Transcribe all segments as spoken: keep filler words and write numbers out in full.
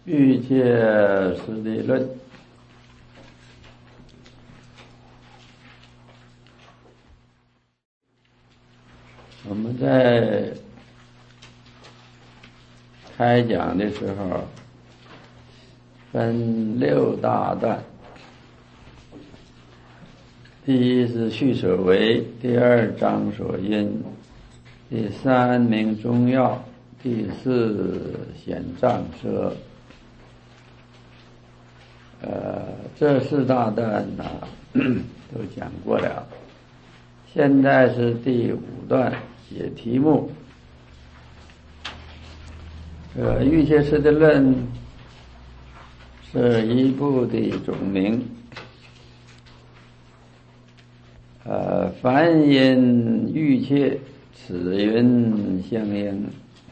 欲界实地论。我们在开讲的时候分六大段，第一是序所为，第二章所因，第三明中要，第四显藏奢。呃，这四大段呢都讲过了，现在是第五段解题目。呃，欲界实地论是一部的总名。呃，凡因欲界，此云相应。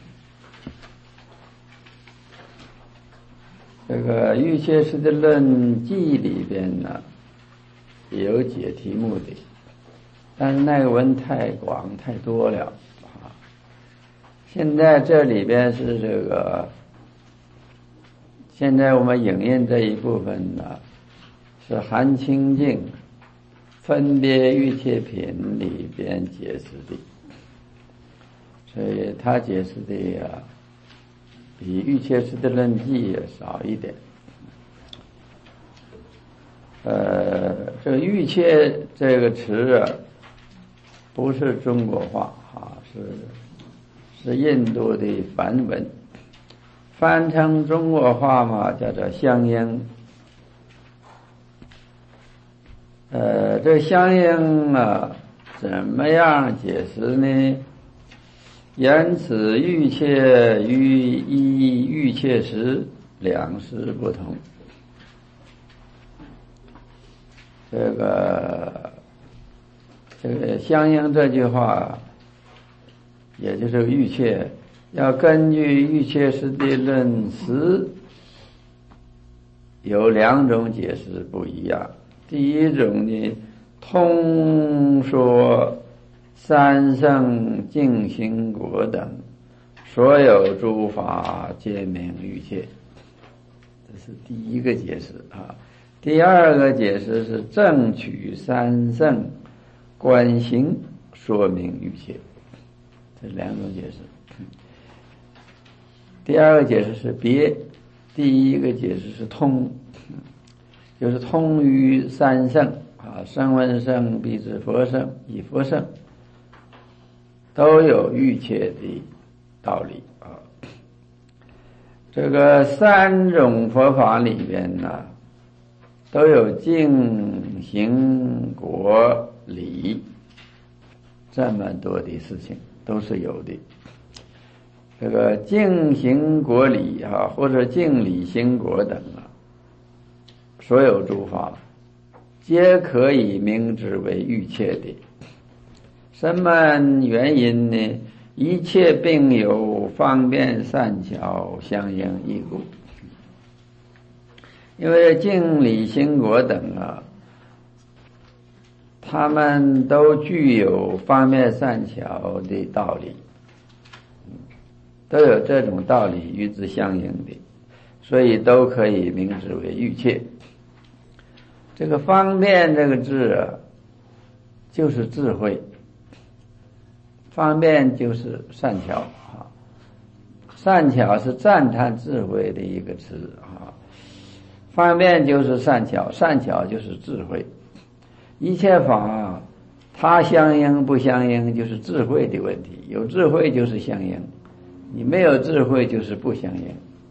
这个欲界实地论记里边呢也有解题目的，但是那个文太广太多了啊。现在这里边是这个，现在我们引用这一部分呢是含清净分别欲界品里边解释的，所以他解释的呀比欲界实地论记也少一点。呃，这个欲界这个词啊，不是中国话啊，是是印度的梵文，翻成中国话嘛，叫做相应。呃，这相应啊，怎么样解释呢？言此欲界与一欲界时两事不同。这个这个相应这句话，也就是欲界，要根据欲界实地论时有两种解释不一样。第一种呢，通说三圣净行果等所有诸法皆名欲界，这是第一个解释啊。第二个解释是正取三圣观行说明欲界，这两种解释。第二个解释是别，第一个解释是通，就是通于三圣啊，声闻圣、辟支佛圣、以佛圣，都有欲界的道理啊。这个三种佛法里边呢，都有净行果理这么多的事情，都是有的。这个净行果理啊，或者净理行果等啊，所有诸法皆可以名之为欲界的。什么原因呢？一切并有方便善巧相应义故。因为净理行果等啊，他们都具有方便善巧的道理，都有这种道理与之相应的，所以都可以名之为欲界。这个方便这个字啊，就是智慧，方便就是善巧啊，善巧是赞叹智慧的一个词啊，方便就是善巧，善巧就是智慧。一切法它相应不相应就是智慧的问题，有智慧就是相应，你没有智慧就是不相应。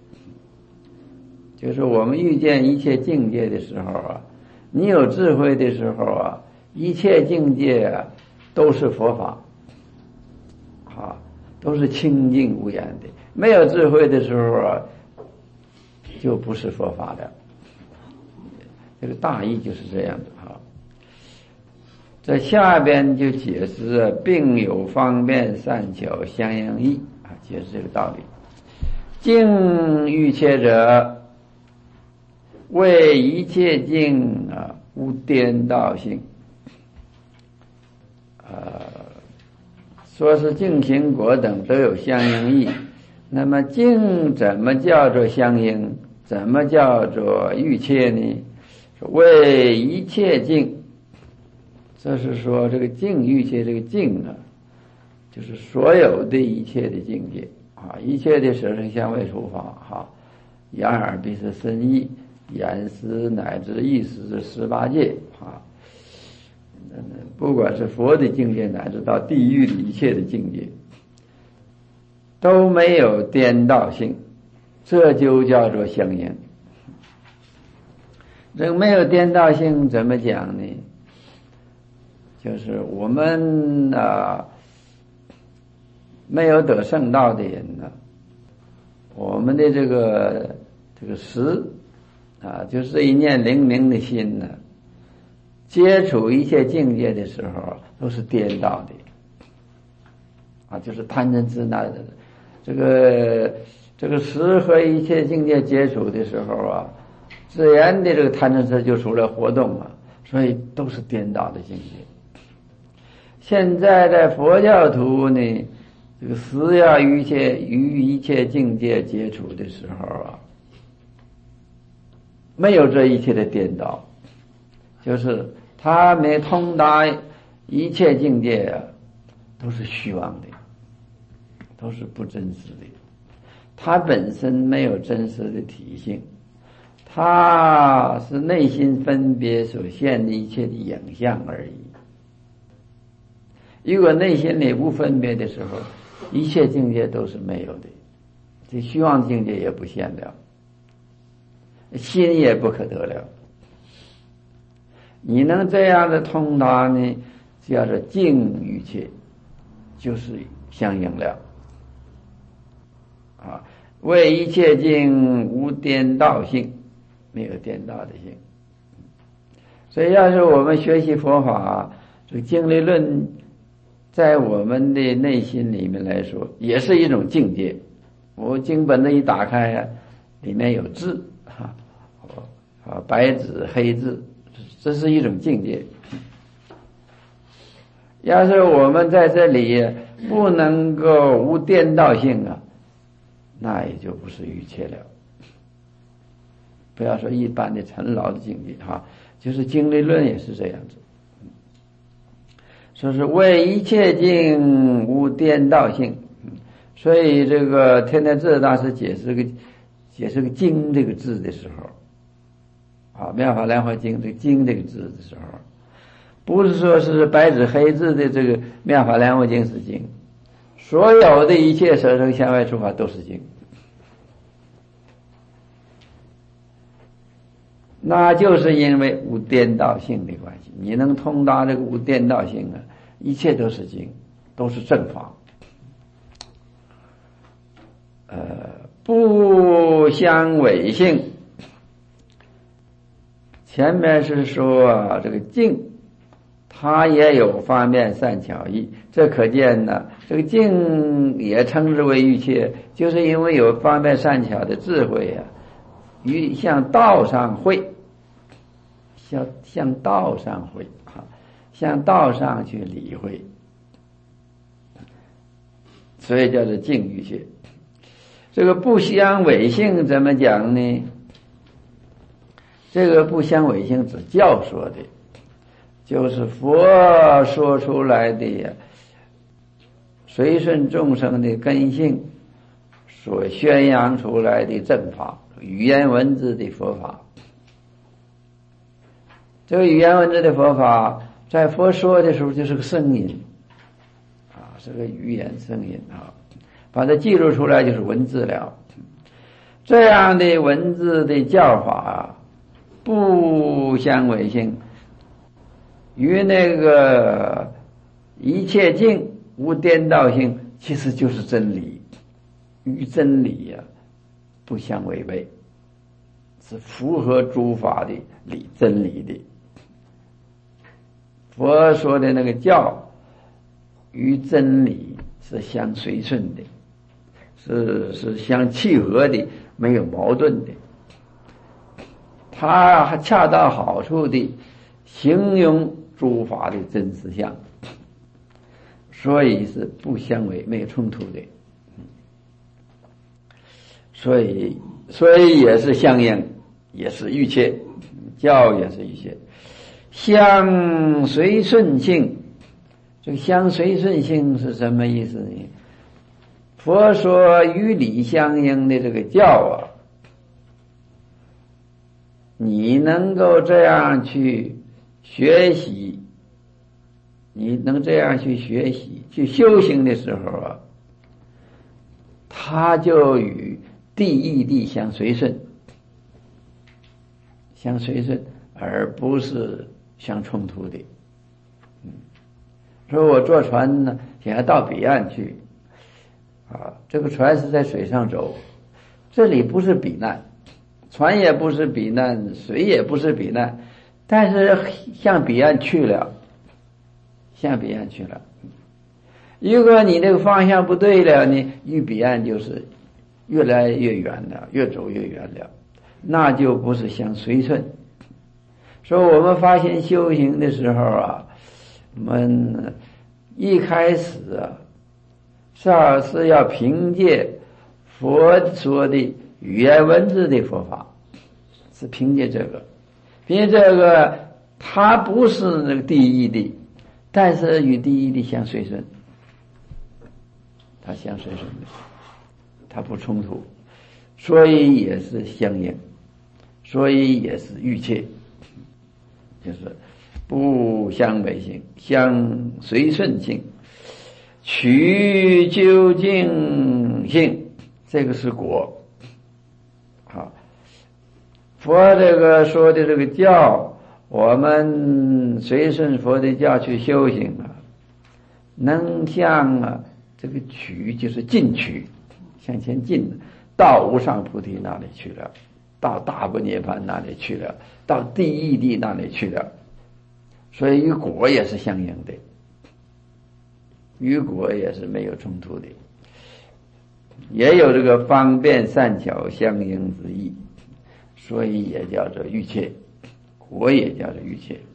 就是我们遇见一切境界的时候啊，你有智慧的时候啊，一切境界啊都是佛法啊，都是清净无染的。没有智慧的时候啊，就不是佛法的。这个大意就是这样的啊。在下边就解释并有方便善巧相应义啊，解释这个道理。净欲界者，为一切境啊无颠倒性。呃，说是净行果等都有相应义，那么净怎么叫做相应？ 怎么叫做欲切呢？为一切境，这是说这个境欲切，这个境啊，就是所有的一切的境界啊，一切的色声香味触法哈，眼耳鼻舌身意，眼识乃至意识这十八界啊，不管是佛的境界，乃至到地狱的一切的境界，都没有颠倒性，这就叫做相应。这个没有颠倒性怎么讲呢？就是我们啊，没有得圣道的人呢，我们的这个这个识啊，就是一念灵明的心呢，接触一切境界的时候都是颠倒的啊，就是贪嗔痴那这个这个识和一切境界接触的时候啊，自然的这个贪嗔痴就出来活动了，所以都是颠倒的境界。现在在佛教徒呢，这个识要与一切与一切境界接触的时候啊，没有这一切的颠倒，就是他没通达一切境界啊，都是虚妄的，都是不真实的，他本身没有真实的体性，他是内心分别所现的一切的影像而已。如果内心里不分别的时候，一切境界都是没有的，这虚妄境界也不现了，心也不可得了。你能这样的通达呢，叫做境与切，就是相应了啊。为一切境无颠倒性，没有颠倒的性。所以要是我们学习佛法，这个经理论在我们的内心里面来说也是一种境界。我经本子一打开啊，里面有字啊，啊白纸黑字，这是一种境界。要是我们在这里不能够无颠倒性啊，那也就不是欲切了。不要说一般的尘劳的境界哈，就是经理论也是这样子。说是为一切境无颠倒性，所以这个天台智大师解释个解释个经这个字的时候，啊，妙法莲华经这个经这个字的时候，不是说是白纸黑字的这个妙法莲华经是经，所有的一切色声香味触法都是经，那就是因为无颠倒性的关系。你能通达这个无颠倒性啊，一切都是经，都是正法。呃，不相违性。前面是说啊，这个境它也有方便善巧义，这可见呢，这个境也称之为欲切，就是因为有方便善巧的智慧啊，于向道上会，向向道上会啊，向道上去理会，所以叫做境欲切。这个不相违性怎么讲呢？这个不相违性指教说的，就是佛说出来的随顺众生的根性所宣扬出来的正法，语言文字的佛法。这个语言文字的佛法在佛说的时候就是个声音啊，是个语言声音啊，把它记录出来就是文字了。这样的文字的教法不相违性，与那个一切境无颠倒性，其实就是真理，与真理呀、啊、不相违背，是符合诸法的理真理的。佛说的那个教与真理是相随顺的，是是相契合的，没有矛盾的。他还恰到好处地形容诸法的真实相，所以是不相违，没有冲突的。所以所以也是相应，也是欲切，教也是欲切。相随顺性，这个相随顺性是什么意思呢？佛说与理相应的这个教啊，你能够这样去学习，你能这样去学习去修行的时候啊，它就与地义地相随顺，相随顺，而不是相冲突的。嗯，说我坐船呢，想要到彼岸去，啊，这个船是在水上走，这里不是彼难，船也不是彼难，水也不是彼难，但是向彼岸去了，向彼岸去了。如果你这个方向不对了呢，离彼岸就是越来越远了，越走越远了，那就不是相随顺。所以我们发现修行的时候啊，我们一开始啊，是要是要凭借佛说的语言文字的佛法，是凭借这个，凭借这个，它不是那个第一的，但是与第一的相随顺，它相随顺的，它不冲突，所以也是相应，所以也是欲切，就是不相违性，相随顺性，取究竟性，这个是果。好，佛这个说的这个教，我们随顺佛的教去修行啊，能向啊这个取就是进取，向前进，到无上菩提那里去了，到大不涅槃那里去了，到第一地那里去了，所以与果也是相应的，与果也是没有冲突的，也有这个方便善巧相应之意，所以也叫做欲切，果也叫做欲切。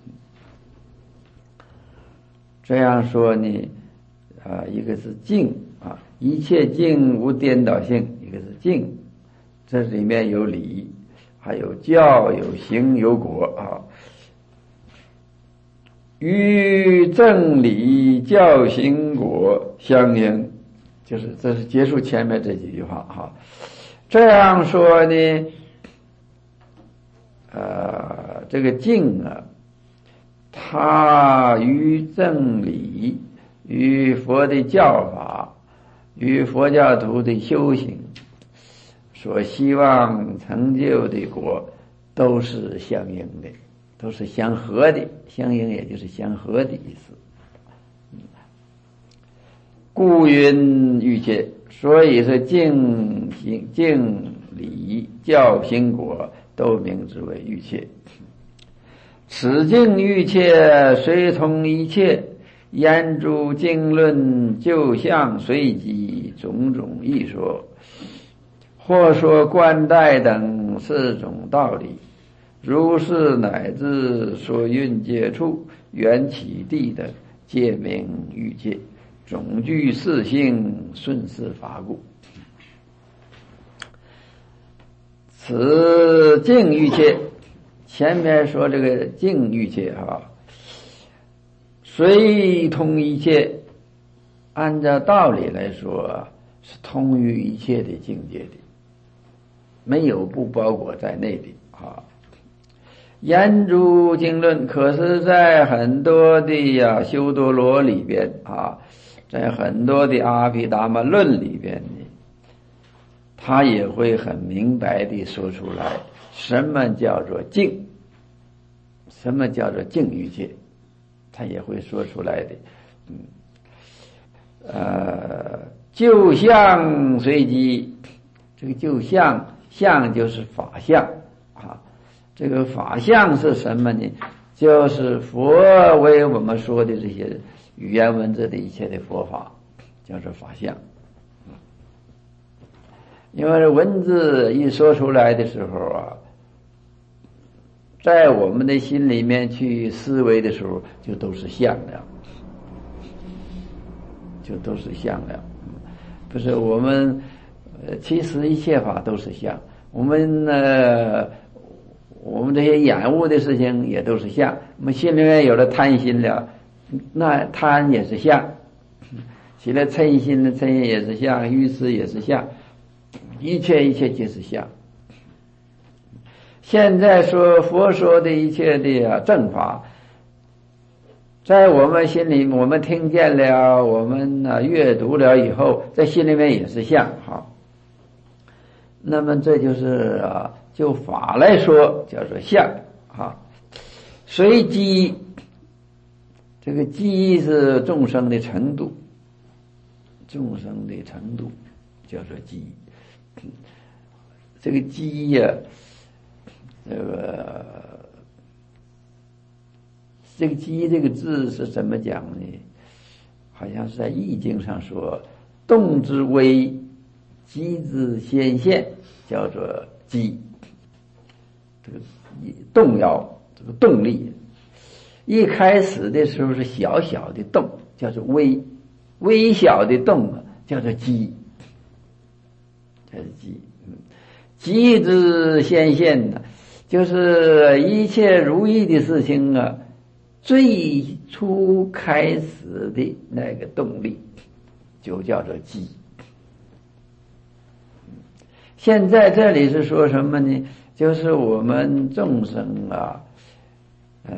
这样说呢，啊，一个是净啊，一切净无颠倒性；一个是净，这里面有理，还有教，有行，有果啊。与正理教行果相应，就是这是结束前面这几句话哈。这样说呢，呃，这个净啊，它与正理，与佛的教法，与佛教徒的修行所希望成就的果，都是相应的，都是相合的，相应也就是相合的意思。故云欲切，所以是净行净理教行果都名之为欲切。此净欲切随从一切，言诸经论就相随机种种义说，或说观待等四种道理，如是乃至所蕴界处缘起地等，皆名欲界，总具四性，顺势法故。此净欲切，前面说这个净欲切啊，随通一切，按照道理来说是通于一切的境界的，没有不包裹在内的啊。言诸经论，可是在很多的呀修多罗里边啊，在很多的阿毗达摩论里边呢，他也会很明白地说出来，什么叫做净，什么叫做净欲界，他也会说出来的。嗯，呃，就相随机，这个就相，相就是法相啊。这个法相是什么呢？就是佛为我们说的这些语言文字的一切的佛法，叫做法相。因为文字一说出来的时候啊，在我们的心里面去思维的时候，就都是相了，就都是相了。不是我们，呃，其实一切法都是相。 我们呢，我们这些眼物的事情也都是相。我们心里面有了贪心了，那贪也是相；起了嗔心的嗔心也是相，愚痴也是相，一切一切皆是相。现在说佛说的一切的啊正法，在我们心里，我们听见了，我们呢、啊、阅读了以后，在心里面也是相哈。那么这就是啊，就法来说叫做相啊。随机，这个机是众生的程度，众生的程度叫做机。这个机呀、啊，这个这个机这个字是怎么讲呢？好像是在易经上说，动之微，机之先现，叫做机。这个动摇，这个动力，一开始的时候是小小的动，叫做微，微小的动叫做机，这是机。机之先现呢，就是一切如意的事情啊，最初开始的那个动力，就叫做机。现在这里是说什么呢？就是我们众生啊，呃，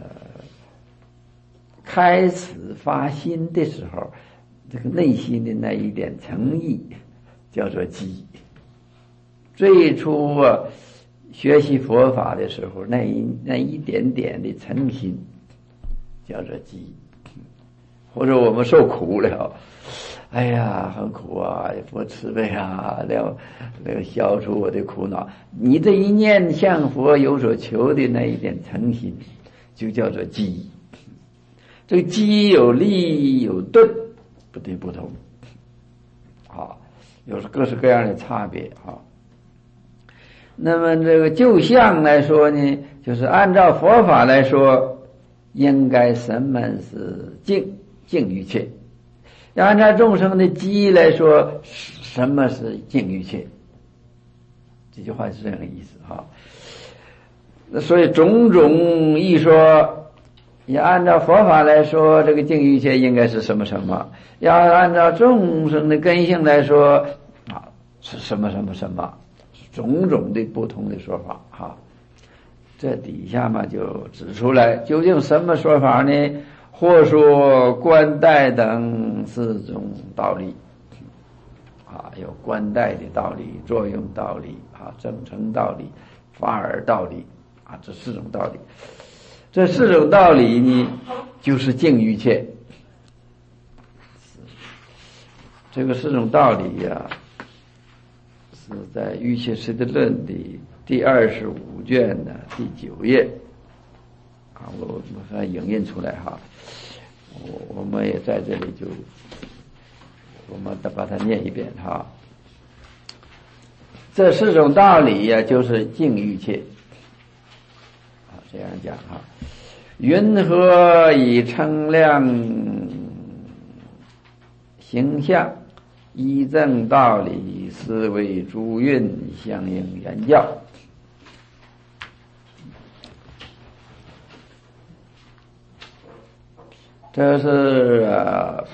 开始发心的时候，这个内心的那一点诚意，叫做机。最初啊，学习佛法的时候，那一那一点点的诚心，叫做机。或者我们受苦了，哎呀，很苦啊！佛慈悲啊，了了消除我的苦恼。你这一念向佛有所求的那一点诚心，就叫做机。这个机有立有顿，不对不同，啊，有各式各样的差别啊。那么这个就相来说呢，就是按照佛法来说，应该什么是净净于切。要按照众生的机来说，什么是净于切？这句话是这样的意思哈。那所以种种一说，也按照佛法来说，这个净于切应该是什么什么？要按照众生的根性来说，啊，是什么什么什么？种种的不同的说法哈。这底下嘛就指出来，究竟什么说法呢？或说观待等四种道理，啊，有观待的道理、作用道理、啊，正成道理、法尔道理，啊，这四种道理。这四种道理呢，就是净于切。这个四种道理呀、啊，是在《瑜伽师地论》的第二十五卷的第九页。啊，我我把它影印出来哈，我我们也在这里就，我们再把它念一遍哈。这四种道理呀、啊，就是净于切。啊，这样讲哈。云何以称量形象，依正道理，思维诸蕴，相应圆教。这是、啊、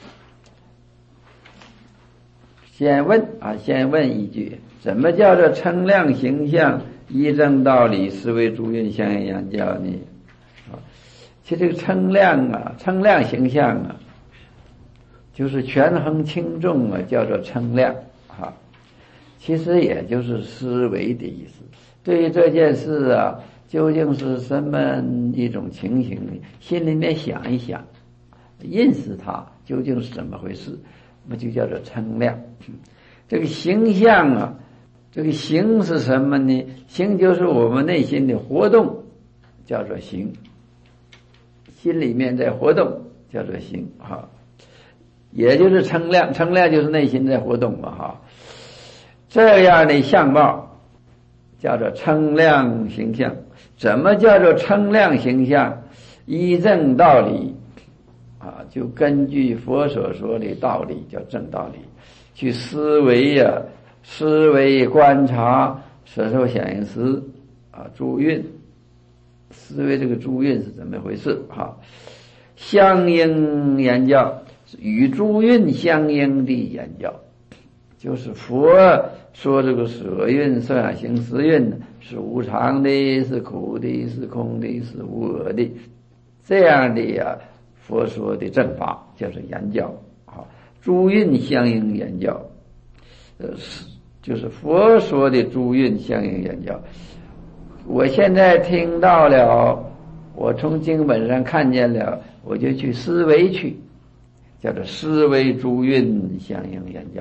先问啊，先问一句，怎么叫做称量形象，依正道理，思维诸蕴，相应圆教呢？啊，其实这个称量啊，称量形象啊，就是权衡轻重啊，叫做称量啊。其实也就是思维的意思。对于这件事啊，究竟是什么一种情形呢？心里面想一想，认识它究竟是怎么回事，那么就叫做称量。这个形象啊，这个形是什么呢？形就是我们内心的活动，叫做形。心里面在活动，叫做形哈。也就是称量，称量就是内心在活动嘛哈。这样的相貌叫做称量形象。怎么叫做称量形象？依正道理啊，就根据佛所说的道理，叫正道理，去思维呀、啊，思维观察色受想行识啊，诸蕴，思维这个诸蕴是怎么回事哈？相应言教，与诸蕴相应的言教，就是佛说这个色蕴、色想行识蕴是无常的，是苦的，是空的，是无我的，这样的呀，佛说的正法叫做言教啊。诸蕴相应言教，呃，就是佛说的诸蕴相应言教。我现在听到了，我从经本上看见了，我就去思维去，叫做思维诸蕴相应言教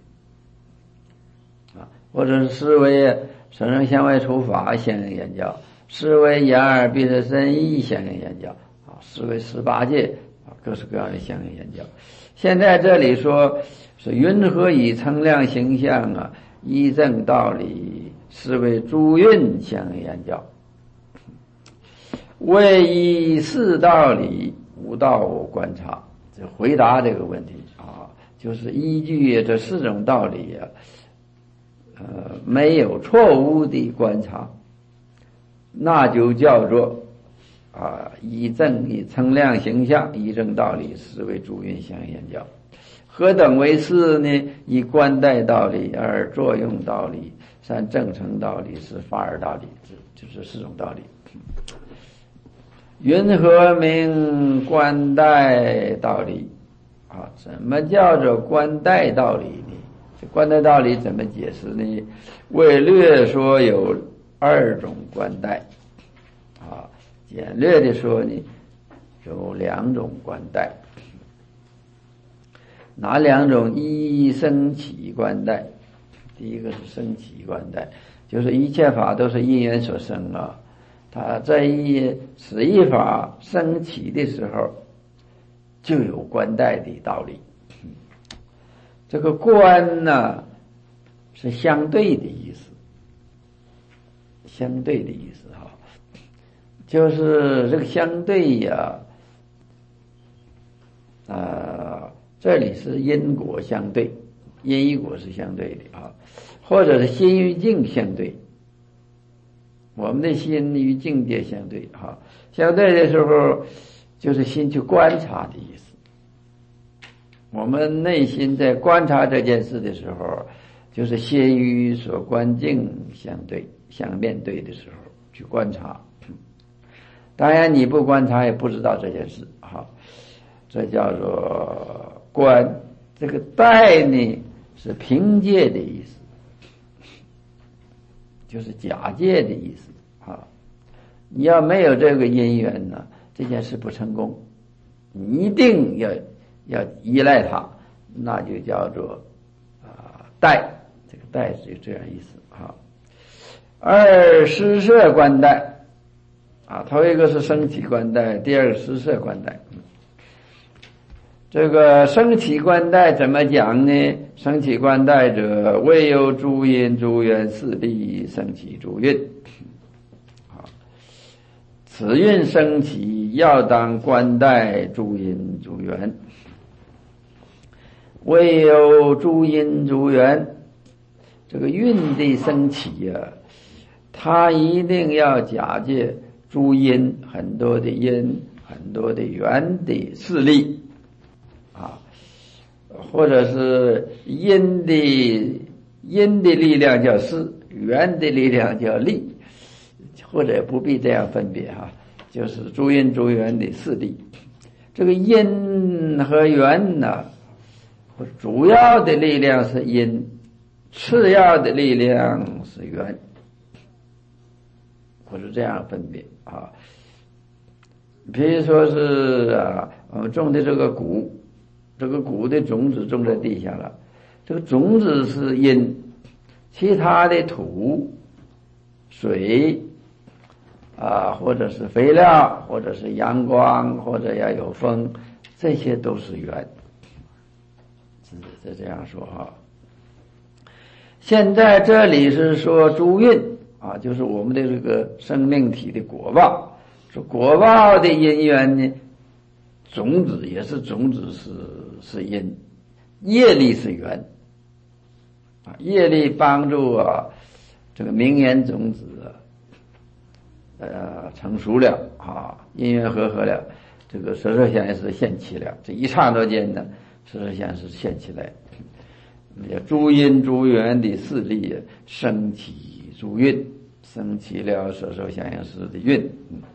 啊，或者是思维生生相位处法相应言教，思维眼耳鼻舌身意相应言教啊，思维十八界啊，各式各样的相应言教。现在这里说是云何以称量形象啊，依正道理，是为诸蕴相应言教。为依四道理，无道观察，这回答这个问题啊，就是依据这四种道理啊，呃，没有错误的观察，那就叫做啊，依正以称量形象，依正道理，是为诸蕴相应言教。何等为四呢？以观待道理，二作用道理，三正成道理，四法尔道理，这就是四种道理。云何名观待道理啊？怎么叫做观待道理呢？这观待道理怎么解释呢？为略说有二种观待啊，简略的说呢，有两种观待。哪两种？一生起观待，第一个是生起观待，就是一切法都是因缘所生啊。它在一此一法生起的时候，就有观待的道理。这个观呢，是相对的意思，相对的意思哈，就是这个相对呀，啊、呃，这里是因果相对，因与果是相对的啊，或者是心与境相对。我们的心与境界相对哈，相对的时候就是心去观察的意思。我们内心在观察这件事的时候，就是心与所观境相对相面对的时候去观察。当然你不观察也不知道这件事哈，这叫做观。这个待呢是凭借的意思，就是假借的意思啊！你要没有这个因缘呢，这件事不成功。你一定要要依赖它，那就叫做啊待。这个待是这样意思啊。二施设观待啊，头一个是升起观待，第二个施设观待。这个升起观待怎么讲呢？升起观待者，谓有诸因诸缘四力升起诸蕴。好，此蕴升起，要当观待诸因诸缘。谓有诸因诸缘，这个蕴的升起啊，它一定要假借诸因，很多的因，很多的缘的势力。啊，或者是因的因的力量叫势，缘的力量叫力，或者不必这样分别哈，就是诸因诸缘的势力。这个因和缘呢，主要的力量是因，次要的力量是缘，或者这样分别啊。比如说是啊，我们种的这个谷。这个谷的种子种在地下了，这个种子是因，其他的土、水啊，或者是肥料，或者是阳光，或者要有风，这些都是缘。是这样说哈。现在这里是说诸蕴啊，就是我们的这个生命体的果报，说果报的因缘呢。种子也是种子是是因，业力是缘啊，业力帮助啊这个名言种子呃成熟了啊，因缘和合了，这个色受想行识现起了，这一刹那间呢，色受想行识现起来，诸因诸缘的势力升起诸运，升起了色受想行识的运。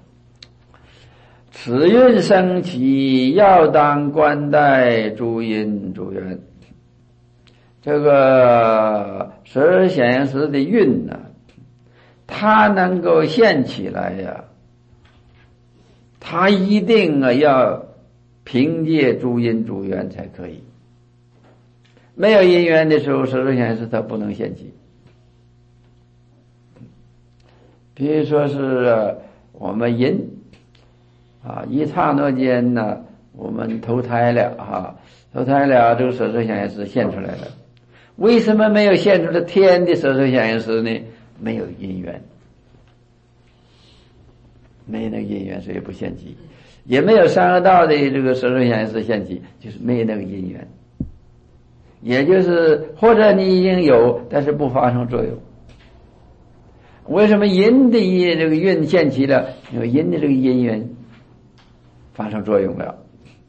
此运升起，要当观待诸因诸缘。这个色受想行识的运呢，它能够现起来呀，它一定啊要凭借诸因诸缘才可以。没有因缘的时候，色受想行识它不能现起。比如说是我们因啊，一刹那间呢，我们投胎了啊，投胎了，这个色受想行识现出来了。为什么没有现出来天的色受想行识呢？没有因缘，没有那个因缘，所以不现起。也没有三恶道的这个色受想行识现起，就是没有那个因缘。也就是或者你已经有，但是不发生作用。为什么因的这个运现起了？因为因的这个因缘发生作用了，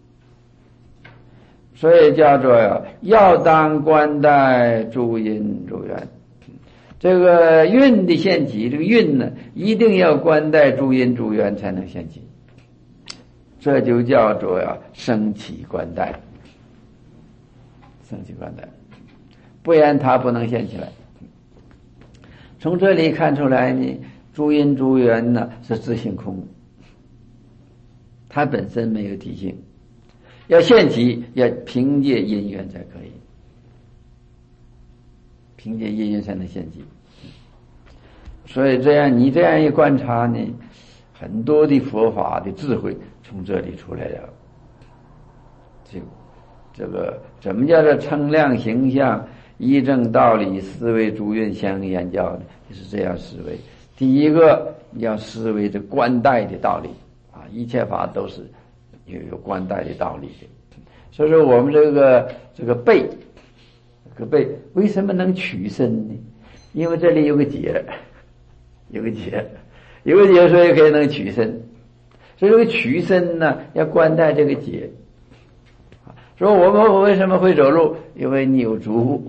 所以叫做呀，要当观待诸因诸缘。这个运的现起，这个运呢，一定要观待诸因诸缘才能现起，这就叫做呀升起观待，升起观待，不然它不能现起来。从这里看出来呢，诸因诸缘呢是自性空，它本身没有体性，要现起要凭借因缘才可以，凭借因缘才能现起。所以这样你这样一观察呢，很多的佛法的智慧从这里出来了。这这个怎么叫做称量形象依正道理思维诸运相研教呢？就是这样思维。第一个要思维这观待的道理啊，一切法都是有有观待的道理的。所以说我们这个这个背，这个背为什么能取身呢？因为这里有个结，有个结，有个结，所以可以能取身。所以这个取身呢，要观待这个结。说我们为什么会走路？因为你有足，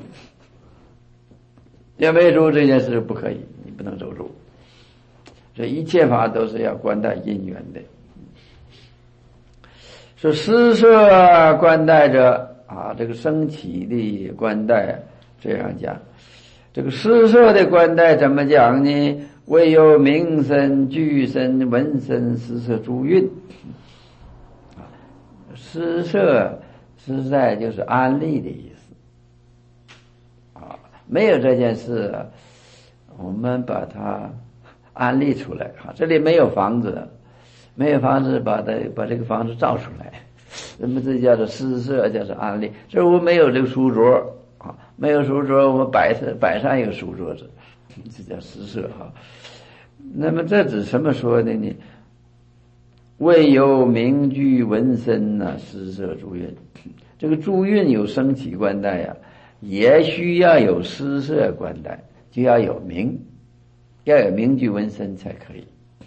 要没足这件事不可以，你不能走路。所以一切法都是要观待因缘的。说施设观待者啊，这个升起的观待这样讲。这个施设的观待怎么讲呢？唯有名身、具身、闻身、施设诸运。啊，施设实在就是安立的意思啊，没有这件事，我们把它安立出来啊。这里没有房子，没有房子，把它把这个房子造出来，那么这叫做施设，叫做安立。这我没有这个书桌啊，没有书桌，我们摆上摆上一个书桌子，这叫施设哈。那么这指什么说的呢？唯有名具闻身呐，施设诸运。这个诸运有升起观待呀、啊，也需要有施设观待，就要有名，要有名具闻身才可以。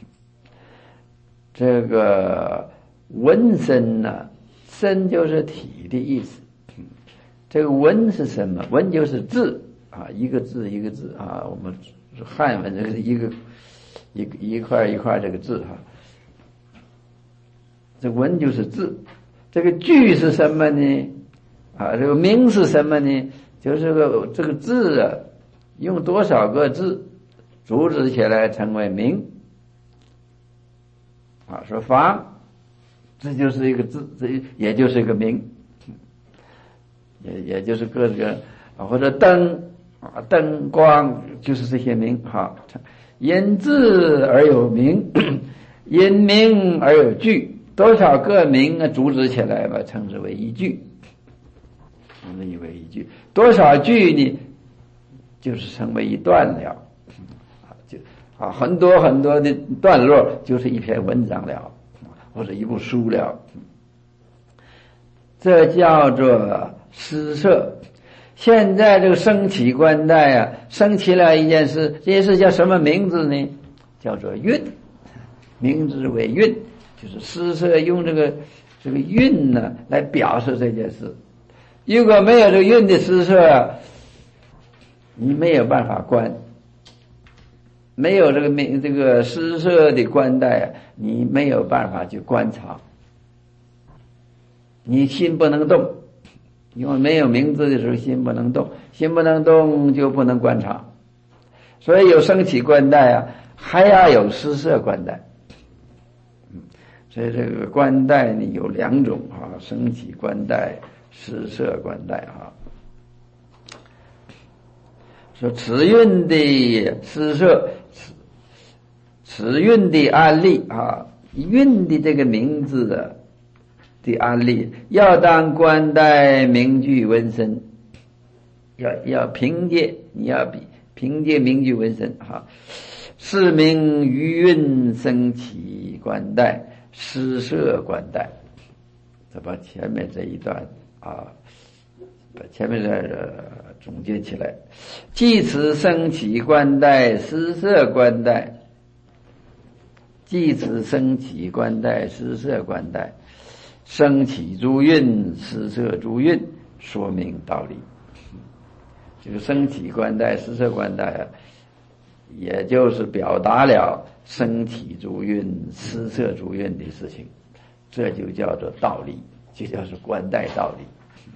这个闻身呐，身就是体的意思。这个闻是什么？闻就是字啊，一个字一个字啊，我们汉文这个是一个一个一块一块这个字哈。这闻就是字，这个句是什么呢？啊，这个名是什么呢？就是个这个字啊，用多少个字组织起来成为名。啊，说房，这就是一个字，这也就是一个名，也也就是各个啊，或者灯啊，灯光就是这些名哈。因字而有名，因名而有句。多少个名啊组织起来吧，称之为一句，称之为一句。多少句呢，就是成为一段了，啊，就啊很多很多的段落，就是一篇文章了，或者一部书了。这叫做施设。 现在这个升起观待啊，升起了一件事，这件事叫什么名字呢？叫做运，名字为运，就是诗社用这个这个运呢来表示这件事。如果没有这个运的诗社啊，你没有办法观。没有这个名这个诗社的观待啊，你没有办法去观察，你心不能动，因为没有名字的时候心不能动，心不能动就不能观察，所以有升起观待啊，还要有诗社观待。嗯，所以这个观待呢有两种啊，升起观待、诗社观待啊。说此韵的诗社，此此韵的案例啊，韵的这个名字啊的案例，要当观待名句文身，要要凭借你要比凭借名句文身哈，是名余韵升起观待，诗社观待。这把前面这一段啊。把前面的总结起来，即此升起观待，诗社观待，即此升起观待，诗社观待，升起诸韵，诗社诸韵，说明道理。这个升起观待、诗社观待啊，也就是表达了升起诸韵、诗社诸韵的事情，这就叫做道理，这叫做观待道理。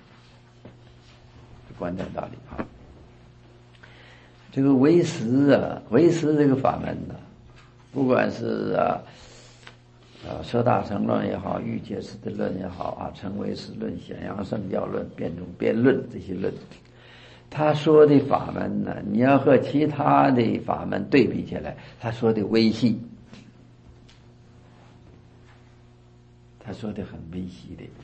观待道理啊，这个唯识啊，唯识这个法门呢、啊，不管是啊啊舍大乘论也好，欲界识的论也好啊，成唯识论、显扬圣教论、辩中辩论这些论，他说的法门呢，你要和其他的法门对比起来，他说的微细，他说的很微细的。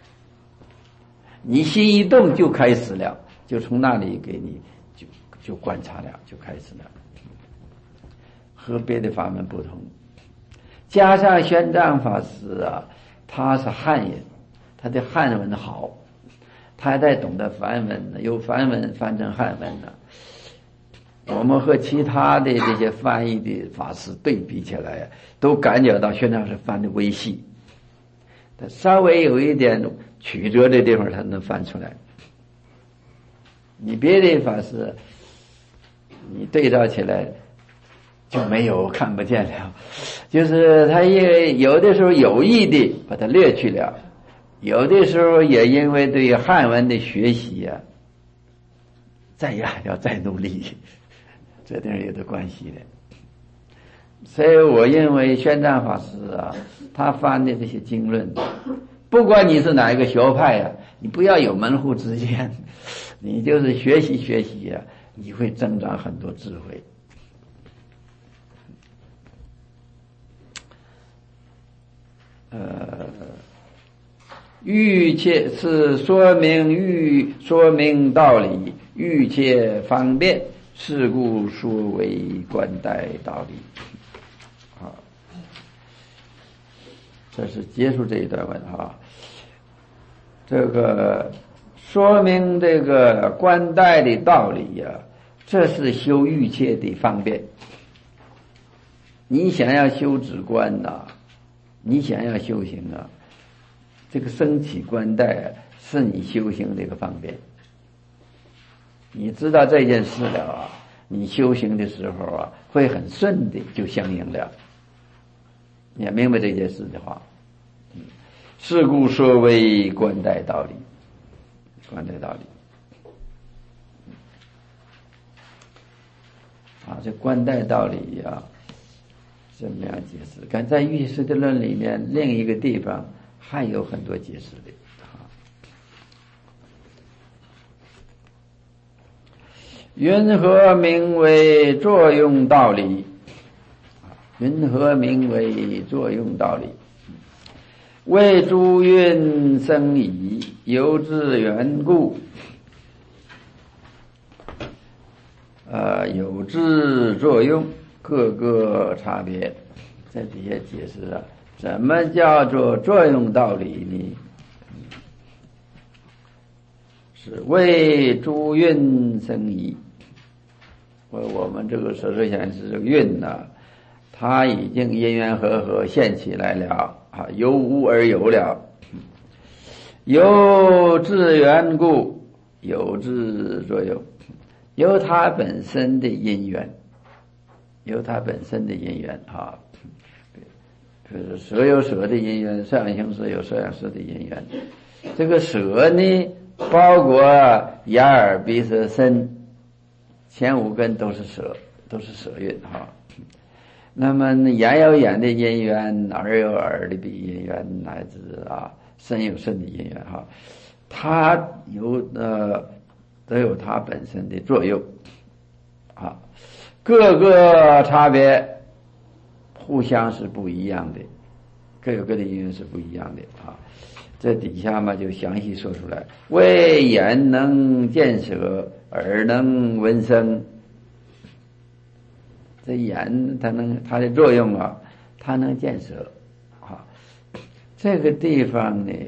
你心一动就开始了，就从那里给你就就观察了，就开始了，和别的法门不同。加上玄奘法师啊，他是汉人，他的汉文好，他还在懂得梵文呢，由梵文翻成汉文呢。我们和其他的这些翻译的法师对比起来，都感觉到玄奘是翻的微细。他稍微有一点曲折的地方，他能翻出来。你别的法师，你对照起来就没有看不见了，就是他也有的时候有意的把它略去了，有的时候也因为对汉文的学习啊，再呀要再努力，这点有的关系的。所以我认为玄奘法师啊，他翻的这些经论，不管你是哪一个学派啊，你不要有门户之见，你就是学习学习啊，你会增长很多智慧。呃，欲切是说明欲说明道理，欲切方便，是故说为观待道理。啊，这是结束这一段文哈。这个说明这个观待的道理呀、啊，这是修欲切的方便。你想要修止观呐、啊，你想要修行啊，这个升起观待啊，是你修行的一个方便。你知道这件事了啊，你修行的时候啊，会很顺的就相应了。你要明白这件事的话，嗯，是故说为观待道理，观待道理。啊，这观待道理呀、啊，怎么样解释？敢在预示的论里面另一个地方还有很多解释的。啊，云何名为作用道理？云何名为作用道理？为诸运生矣，由之缘故。呃，有之作用，各个差别。这底下解释啊，怎么叫做作用道理呢？ 是为诸运生仪。我我们这个舌头显示这个运呢、啊，它已经因缘和合现起来了啊，由无而有了，有自缘故，有自作用，有它本身的因缘，有它本身的因缘啊。就是舌有舌的因缘，摄养行识有摄养识的因缘。这个舌呢，包括眼耳鼻舌身，前五根都是舌，都是舌运哈。那么眼有眼的因缘，耳有耳的鼻因缘，乃至啊身有身的因缘哈，它有呃都有它本身的作用啊，各个差别。互相是不一样的，各有各的因缘是不一样的啊。这底下嘛就详细说出来，为眼能见舌，耳能闻声。这眼它能它的作用啊，它能见舌啊。这个地方呢，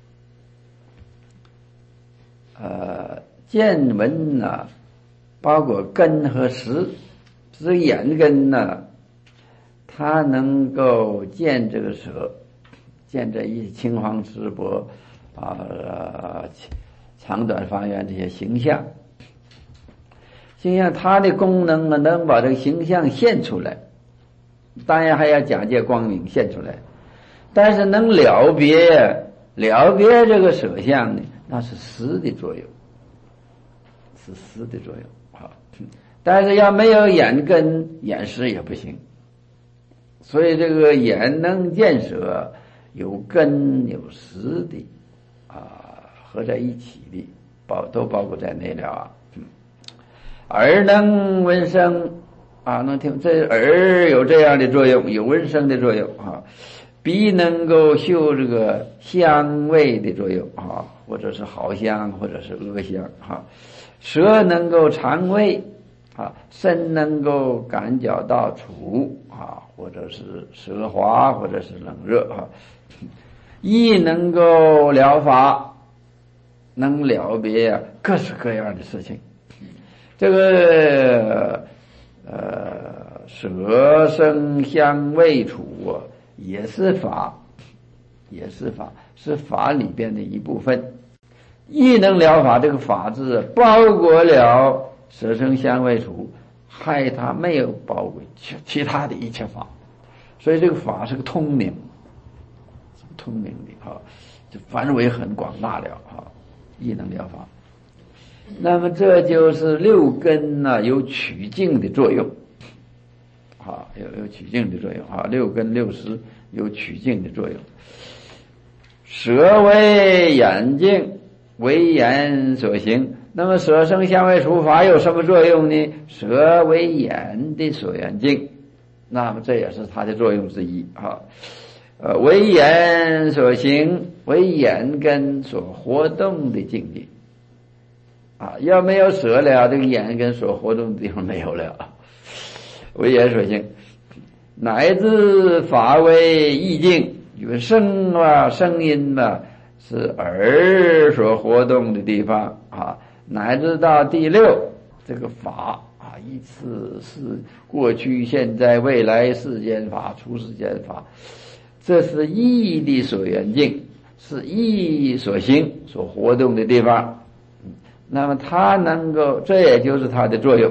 呃，见闻呢、啊，包括根和识，这眼根呢、啊。他能够见这个舌，见这一青黄赤薄啊、呃、长短发圆这些形象，形象它的功能呢，能把这个形象现出来，当然还要假借光明现出来，但是能了别了别这个舌相呢，那是识的作用，是识的作用啊。但是要没有眼根，眼识也不行。所以这个眼能见舌，有根有识的啊，合在一起的，包都包括在内了啊。嗯，耳能闻声啊，能听，这耳有这样的作用，有闻声的作用啊。鼻能够嗅这个香味的作用啊，或者是好香，或者是恶香啊。舌能够尝味啊，身能够感觉到触啊。或者是舌滑，或者是冷热啊，意能够了法，能了别各式各样的事情。这个呃，舌声香味触啊，也是法，也是法，是法里边的一部分。意能了法，这个法字包裹了舌声香味触。害他没有包围其其他的一切法，所以这个法是个通明，是个通明的啊，就范围很广大了啊，亦能了法。那么这就是六根呢、啊、有取境的作用，啊，有有取境的作用啊，六根六识有取境的作用。舌为眼睛，为眼所行。那么舌声香味触法有什么作用呢？舌为眼的所缘境，那么这也是它的作用之一啊。呃，为眼所行，为眼根所活动的境界啊。要没有舌了，这个眼根所活动的地方没有了。为眼所行，乃至法为意境，因为声啊声音啊是耳所活动的地方啊。乃至到第六，这个法啊，依次是过去、现在、未来世间法、出世间法，这是意的所缘境，是意所行、所活动的地方。那么它能够，这也就是它的作用。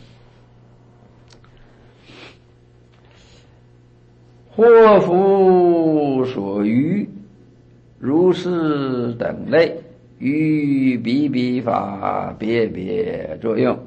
祸福所余，如是等类。与比比法别别作用，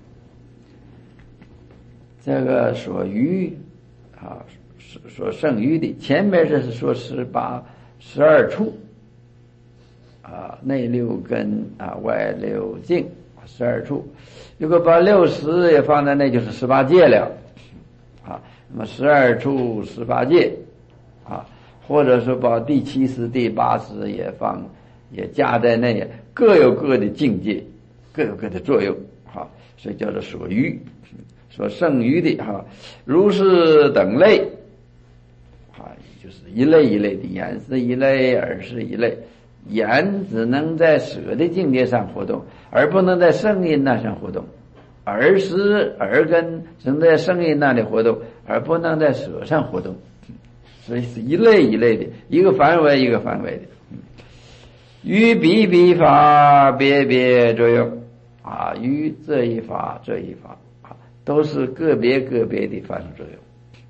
这个所余啊，所剩余的，前面这是说十八、十二处啊，内六根啊，外六境，十二处。如果把六十也放在那，就是十八界了啊。那么十二处、十八界啊，或者说把第七十、第八十也放。也加在内，各有各的境界，各有各的作用，哈，所以叫做所余，所剩余的哈，如是等类，啊，就是一类一类的，眼是一类，耳是一类， 眼只能在舌的境界上活动，而不能在声音那上活动；耳识耳根只能在声音那里活动，而不能在舌上活动。所以是一类一类的，一个范围一个范围的。于彼彼法别别作用啊，于这一法这一法啊，都是个别个别的发生作用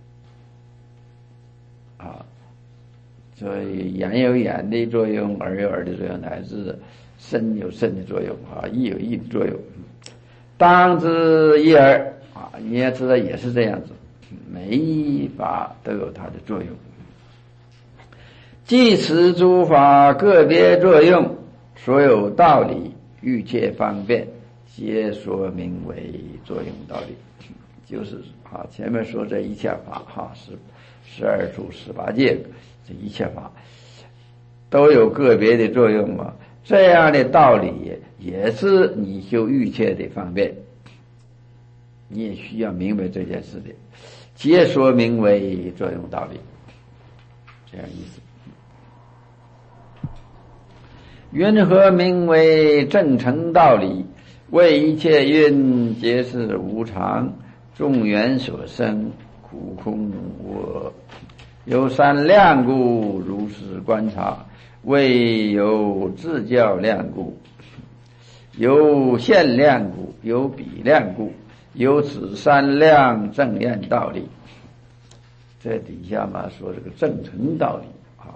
啊。所以眼有眼的作用，耳有耳的作用，乃至身有身的作用啊，意有意的作用。当知一耳啊，你也知道也是这样子，每一法都有它的作用。即此诸法个别作用，所有道理欲切方便，皆说明为作用道理。就是啊，前面说这一切法哈，是十二处十八界，这一切法都有个别的作用嘛。这样的道理也是你修欲切的方便，你也需要明白这件事的，皆说明为作用道理，这样意思。云何名为正成道理？为一切蕴皆是无常，众缘所生，苦空无我。有三量故，如是观察；为有自教量故，有限量故，有比量故，有此三量正验道理。这底下嘛说这个正成道理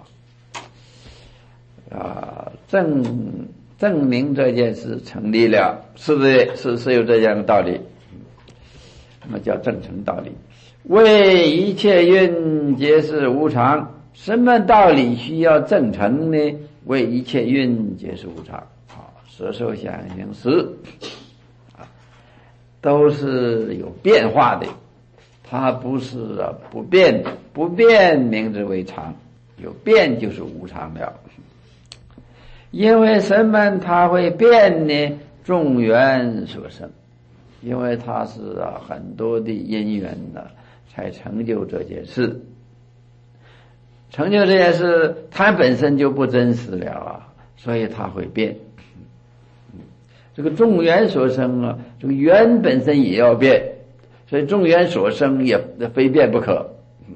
啊，啊，证证明这件事成立了，是不是？是是有这样的道理，那么叫正成道理。为一切蕴皆是无常，什么道理需要正成呢？为一切蕴皆是无常啊，色受想行识啊，都是有变化的，它不是啊不变的，不变名之为常，有变就是无常了。因为什么它会变呢？众缘所生，因为它是啊很多的因缘呢、啊，才成就这件事。成就这件事，它本身就不真实了啊，所以它会变。这个众缘所生啊，这个缘本身也要变，所以众缘所生也非变不可。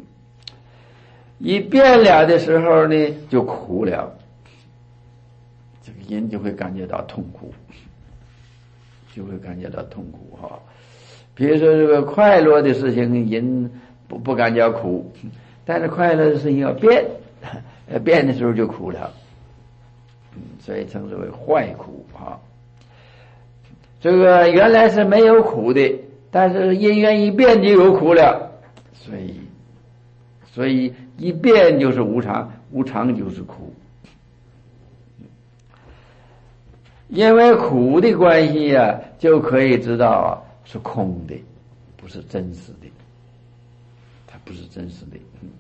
一变了的时候呢，就苦了。这个人就会感觉到痛苦，就会感觉到痛苦哈。比如说这个快乐的事情，人不不感觉苦，但是快乐的事情要变，变的时候就苦了，所以称之为坏苦哈。这个原来是没有苦的，但是因缘一变就有苦了，所以所以一变就是无常，无常就是苦。因为苦的关系啊，就可以知道啊是空的，不是真实的，它不是真实的。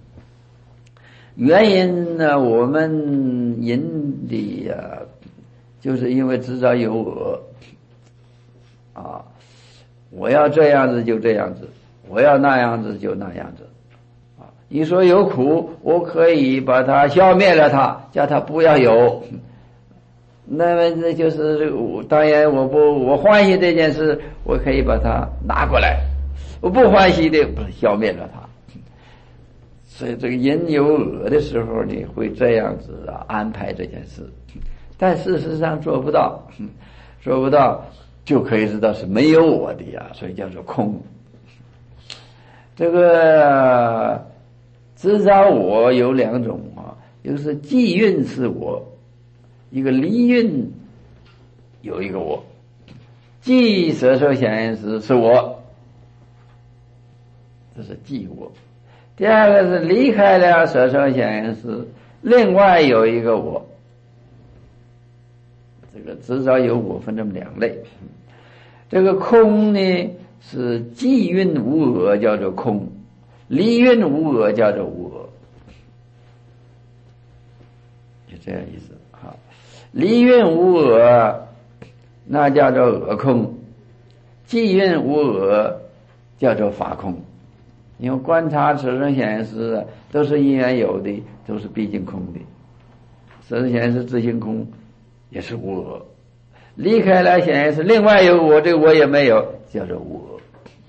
原因呢，我们人的呀、啊，就是因为执着有我啊，我要这样子就这样子，我要那样子就那样子啊。你说有苦，我可以把它消灭了它，叫它不要有。那么那就是当然我不我欢喜这件事，我可以把它拿过来，我不欢喜的不是消灭了它。所以这个人有我的时候呢，会这样子啊安排这件事，但事实上做不到，做不到就可以知道是没有我的呀，所以叫做空。这个知道我有两种啊，一个是寂蕴是我，一个离蕴有一个我。寂色受想行识是我，这是寂我。第二个是离开了色受想行识，另外有一个我。这个至少有我分这么两类。这个空呢是寂蕴无我叫做空，离蕴无我叫做无我，就这样意思。好，离蕴无我那叫做我空，寂蕴无我叫做法空。因为观察色受想行识都是因缘有的，都是毕竟空的， 实现是自性空，也是无我。离开了显然是另外有我，这个我也没有，叫做无我。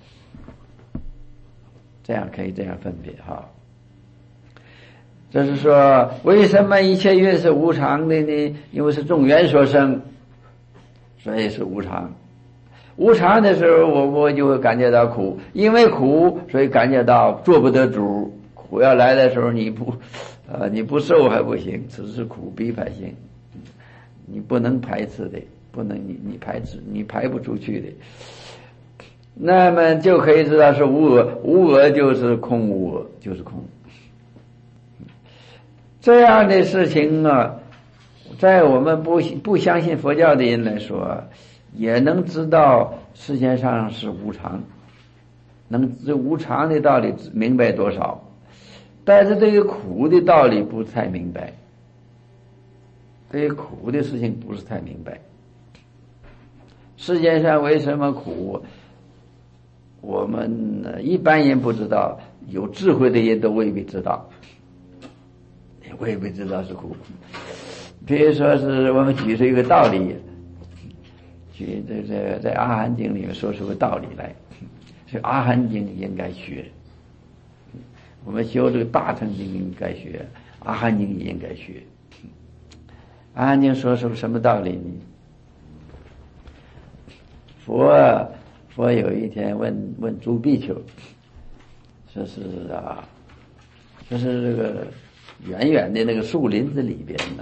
这样可以这样分别哈。这是说为什么一切缘是无常的呢？因为是众缘所生，所以是无常。无常的时候，我我就会感觉到苦，因为苦，所以感觉到做不得主。苦要来的时候，你不，呃，你不受还不行，只是苦逼迫性，你不能排斥的，不能你你排斥，你排不出去的。那么就可以知道是无我，无我就是空，无我就是空。这样的事情啊，在我们不不相信佛教的人来说，也能知道世界上是无常，能这无常的道理明白多少，但是对于苦的道理不太明白，对于苦的事情不是太明白。世界上为什么苦，我们一般人不知道，有智慧的人都未必知道，也未必知道是苦。比如说是我们举出一个道理，举这这在《阿含经》里面说出个道理来，所以《阿含经》应该学。我们修这个《大乘经》应该学，《阿含经》也应该学。《阿含经》说出什么道理呢？佛佛有一天问问诸比丘，说是啊，说是这个远远的那个树林子里边呢，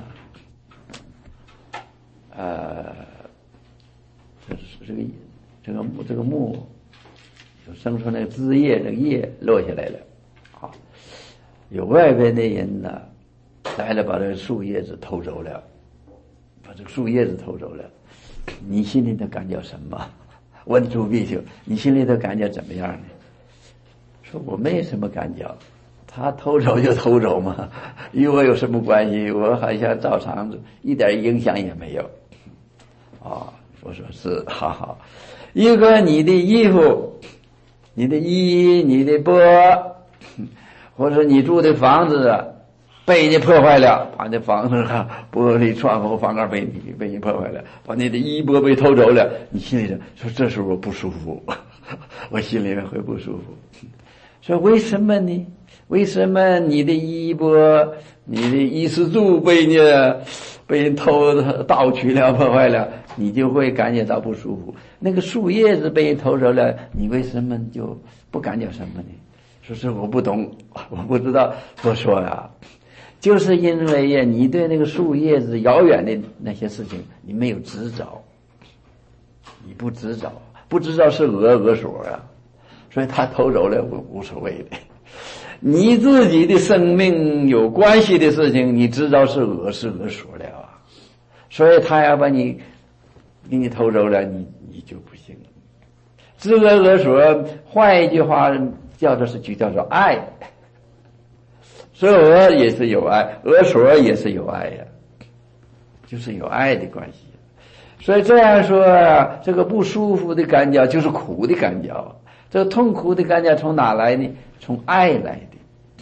呃，这是这个这个木这个木就生出那个枝叶，这个叶落下来了，啊，有外边的人呢来了，把这个树叶子偷走了，把这个树叶子偷走了。你心里的感觉什么？问诸比丘，你心里的感觉怎么样呢？说我没什么感觉，他偷走就偷走嘛，与我有什么关系？我好像照常一点影响也没有。啊，我说是，好好。一个你的衣服，你的衣，你的钵，或者你住的房子被你破坏了，把那房子玻璃窗户房盖被你被你破坏了，把你的衣钵被偷走了，你心里说这时候我不舒服，我心里面会不舒服。说为什么呢？为什么你的衣钵、你的衣食住被你被人偷盗取了、破坏了，你就会感觉到不舒服？那个树叶子被人偷走了，你为什么就不感觉什么呢？说是我不懂，我不知道。我说呀，就是因为呀，你对那个树叶子遥远的那些事情，你没有执着，你不执着，不知道是鹅鹅所啊，所以他偷走了无无所谓的。你自己的生命有关系的事情，你知道是鹅是鹅所了啊，所以他要把你给你偷走了，你你就不行了。知鹅鹅所，换一句话叫做是就叫做爱。所以鹅也是有爱，鹅所也是有爱呀，就是有爱的关系。所以这样说啊，这个不舒服的感觉就是苦的感觉，这个痛苦的感觉从哪来呢？从爱来的。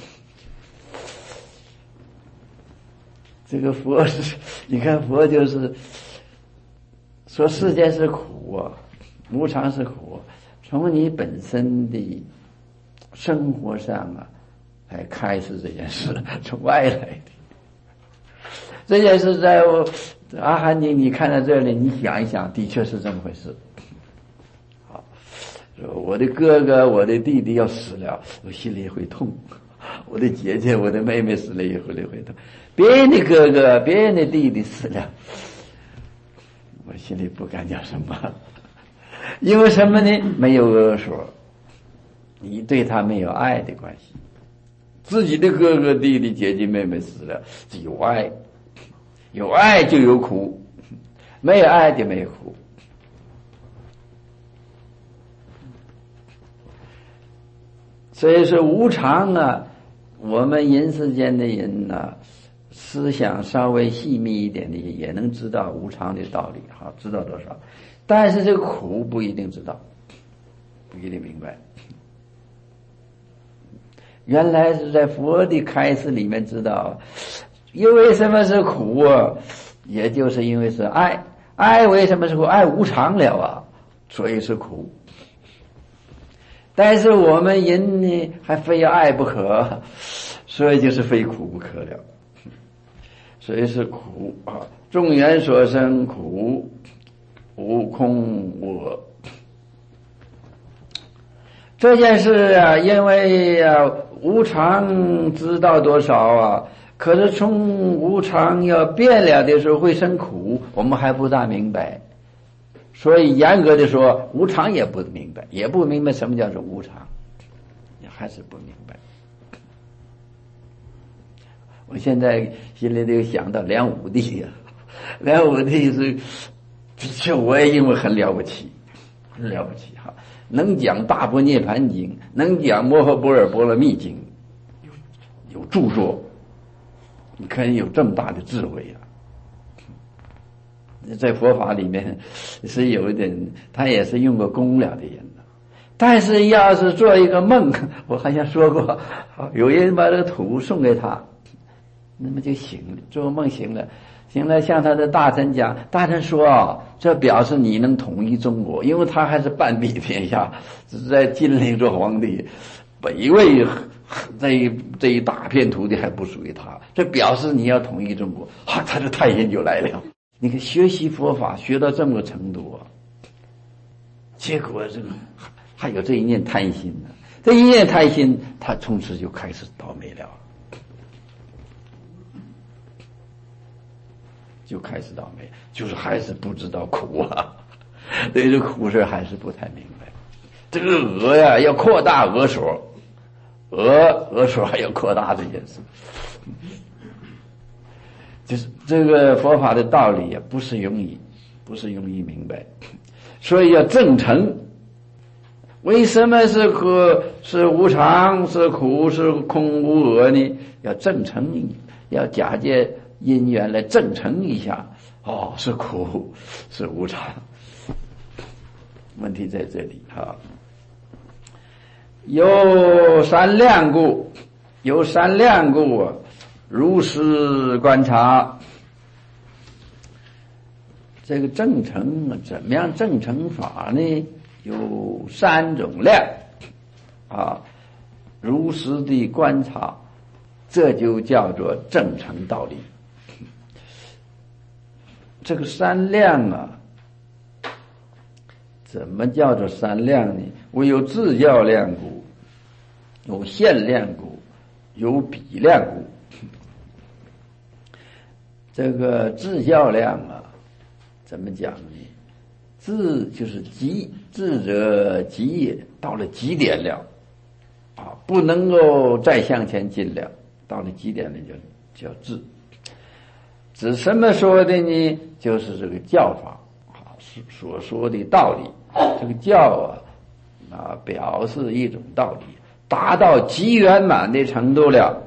这个佛是，你看佛就是说世间是苦啊，无常是苦，从你本身的生活上啊来开始这件事，从外来的。这件事在我阿含经你看到这里，你想一想，的确是这么回事。好，我的哥哥我的弟弟要死了，我心里会痛，我的姐姐我的妹妹死了以后也会痛，别人的哥哥别人的弟弟死了，我心里不敢讲什么。因为什么呢？没有恶所，你对他没有爱的关系。自己的哥哥弟弟姐姐妹妹死了，有爱，有爱就有苦，没有爱就没有苦。所以说无常啊，我们人世间的人啊，思想稍微细密一点的也能知道无常的道理，好，知道多少，但是这个苦不一定知道，不一定明白。原来是在佛的开示里面知道， 因为什么是苦啊？也就是因为是爱，爱为什么是苦？爱无常了啊，所以是苦。但是我们人呢，还非要爱不可，所以就是非苦不可了。所以是苦啊，众缘所生苦，无空无我。这件事啊，因为啊无常知道多少啊，可是从无常要变了的时候会生苦，我们还不大明白。所以严格的说，无常也不明白，也不明白什么叫做无常，也还是不明白。我现在心里头想到梁武帝啊，梁武帝是，的确我也认为很了不起，很了不起哈，能讲《大般涅盘经》，能讲《摩诃般若波罗蜜经》，有有著作，你看有这么大的智慧啊！在佛法里面是有一点，他也是用过功了的人了。但是要是做一个梦，我好像说过，有人把这个土送给他，那么就醒了，做梦醒了，醒了向他的大臣讲，大臣说啊，这表示你能统一中国，因为他还是半壁天下，只是在金陵做皇帝，北魏这一这一大片土地还不属于他，这表示你要统一中国，啊，他的太监就来了。你看学习佛法学到这么个程度啊，结果这个还有这一念贪心呢，这一念贪心，他从此就开始倒霉了，就开始倒霉，就是还是不知道苦啊，对这苦事还是不太明白。这个鹅呀，要扩大鹅所，鹅鹅所还要扩大这件事。就是这个佛法的道理也不是容易，不是容易明白，所以要正诚。为什么是苦？是无常？是苦？是空无我呢？要正诚，要假借因缘来正诚一下。哦，是苦，是无常。问题在这里哈。有三量故，有三量故啊。如实观察，这个正诚怎么样正诚法呢？有三种量啊，如实的观察，这就叫做正诚道理。这个三量啊，怎么叫做三量呢？唯有自教量故，有现量故，有比量故。这个自教量啊，怎么讲呢？自就是极，自者极也，到了极点了，啊，不能够再向前进了，到了极点了就叫自。指什么说的呢？就是这个教法啊，所说的道理。这个教啊，啊，表示一种道理，达到极圆满的程度了，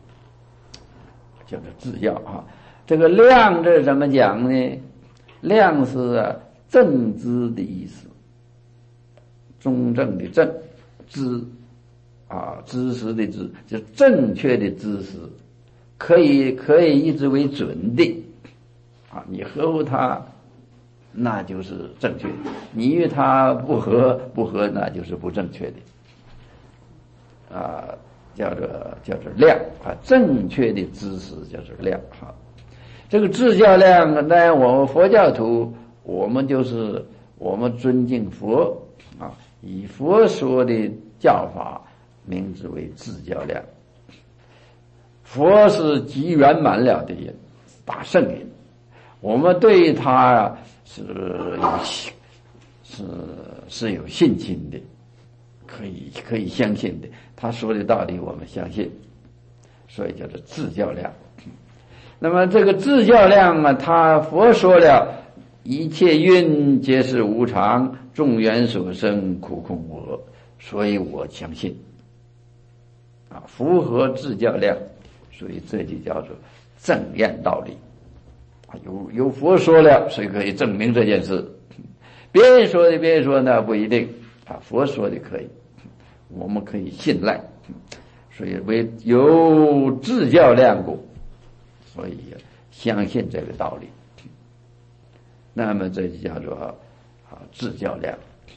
叫做自教啊。这个量字怎么讲呢？量是啊正知的意思，中正的正，知啊知识的知，就正确的知识，可以可以一直为准的啊。你合乎它，那就是正确的；你与它不合不合，那就是不正确的啊。叫做叫做量啊，正确的知识叫做量哈。这个自教量呢，当然我们佛教徒，我们就是我们尊敬佛啊，以佛说的教法，名字为自教量。佛是极圆满了的人，大圣人，我们对他是有是是有信心的，可以可以相信的，他说的道理我们相信，所以叫做自教量。那么这个自教量啊，他佛说了一切蕴皆是无常，众缘所生，苦空无我，所以我相信啊，符合自教量，所以这就叫做正验道理啊。有有佛说了，所以可以证明这件事。别人说的，别人说那不一定啊，佛说的可以，我们可以信赖。所以为有自教量故。 所以相信这个道理。那么这就叫做啊自教量。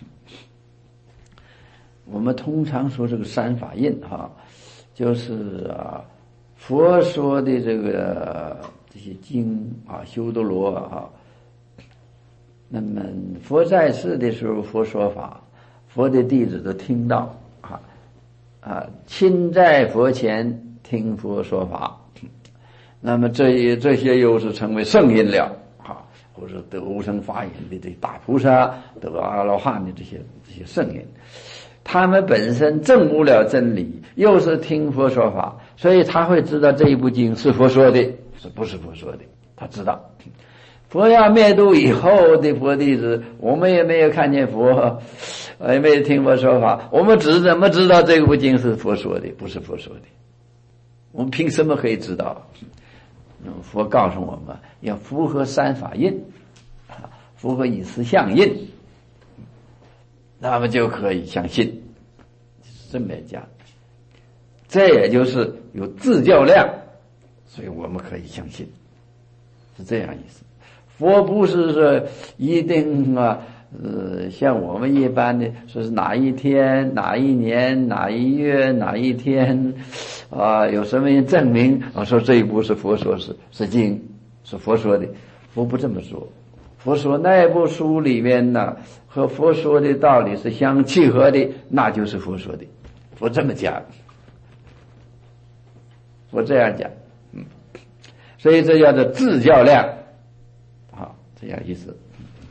我们通常说这个三法印哈，就是啊佛说的这个这些经啊修多罗啊，那么佛在世的时候佛说法，佛的弟子都听到啊啊亲在佛前听佛说法，那么这这些又是成为圣音了啊，或者得无生法眼的这大菩萨，得阿罗汉的这些这些圣音，他们本身证悟了真理，又是听佛说法，所以他会知道这一部经是佛说的，是不是佛说的？他知道。佛要灭度以后的佛弟子，我们也没有看见佛，也没有听佛说法，我们只怎么知道这部经是佛说的，不是佛说的？我们凭什么可以知道？佛告诉我们要符合三法印，符合以思相印，那么就可以相信，是这么讲。这也就是有自教量，所以我们可以相信，是这样意思。佛不是说一定啊，呃，像我们一般的说是哪一天、哪一年、哪一月、哪一天，啊，有什么人证明啊？说这一部是佛说，是是经，是佛说的。佛不这么说，佛说那部书里面呢，和佛说的道理是相契合的，那就是佛说的。佛这么讲，佛这样讲，嗯，所以这叫做自教量。这样意思，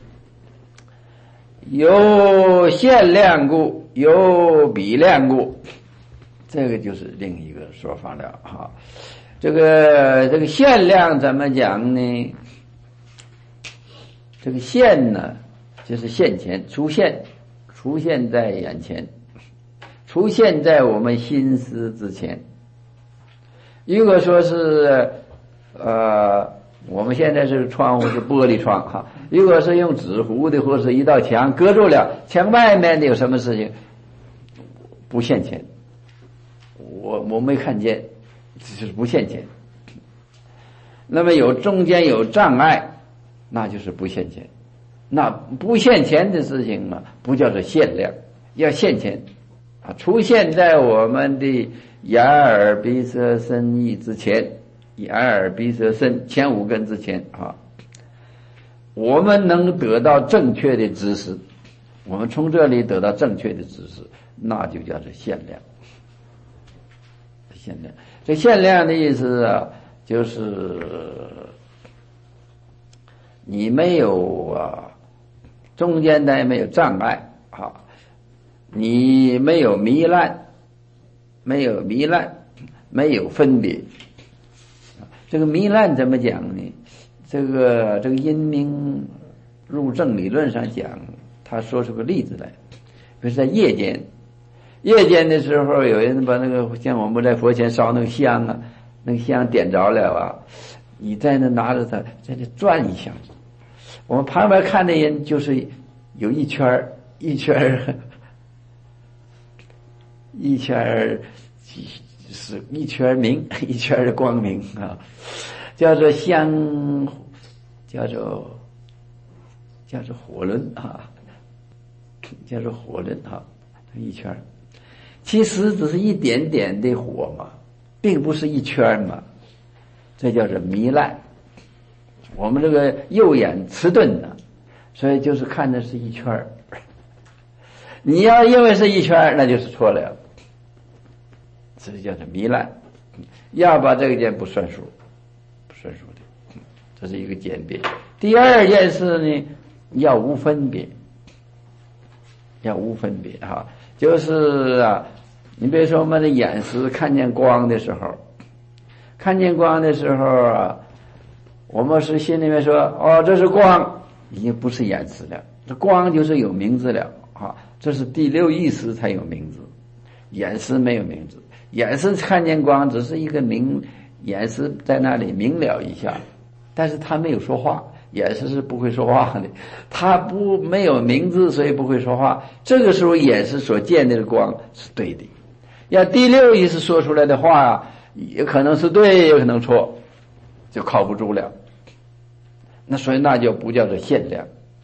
有限量故，有比量故，这个就是另一个说法了哈。这个这个限量怎么讲呢？这个现呢，就是现前出现，出现在眼前，出现在我们心思之前。如果说是呃。我们现在是窗户是玻璃窗哈，如果是用纸糊的或者是一道墙隔住了，墙外面的有什么事情不现前，我我没看见，这就是不现前。那么有中间有障碍，那就是不现前。那不现前的事情嘛，不叫做限量，要现前啊，出现在我们的眼耳鼻舌身意之前。眼耳鼻舌身前五根之前啊，我们能得到正确的知识，我们从这里得到正确的知识，那就叫做限量。限量，这限量的意思啊，就是你没有啊，中间的没有障碍啊，你没有糜烂，没有糜烂，没有分别。这个糜烂怎么讲呢？这个这个因明入正理论上讲，他说出个例子来，比如在夜间，夜间的时候，有人把那个像我们在佛前烧那个香啊，那个香点着了啊，你在那拿着它在那转一下，我们旁边看的人就是有一圈一圈一圈是一圈明，一圈的光明啊，叫做香，叫做叫做火轮啊，叫做火轮啊，一圈，其实只是一点点的火嘛，并不是一圈嘛，这叫做糜烂。我们这个右眼迟钝呢，所以就是看的是一圈，你要因为是一圈，那就是错了。这叫做糜烂，要把这个件不算数，不算数的，这是一个简别。第二件事呢，要无分别，要无分别哈，就是啊，你比如说我们的眼识看见光的时候，看见光的时候啊，我们是心里面说哦，这是光，已经不是眼识了，这光就是有名字了啊，这是第六意识才有名字，眼识没有名字。眼识看见光只是一个明，眼识在那里明了一下，但是他没有说话，眼识是不会说话的，他不没有名字，所以不会说话。这个时候眼识所见的光是对的，要第六意识说出来的话，也可能是对，也可能错， 就靠不住了。那所以那就不叫做限量。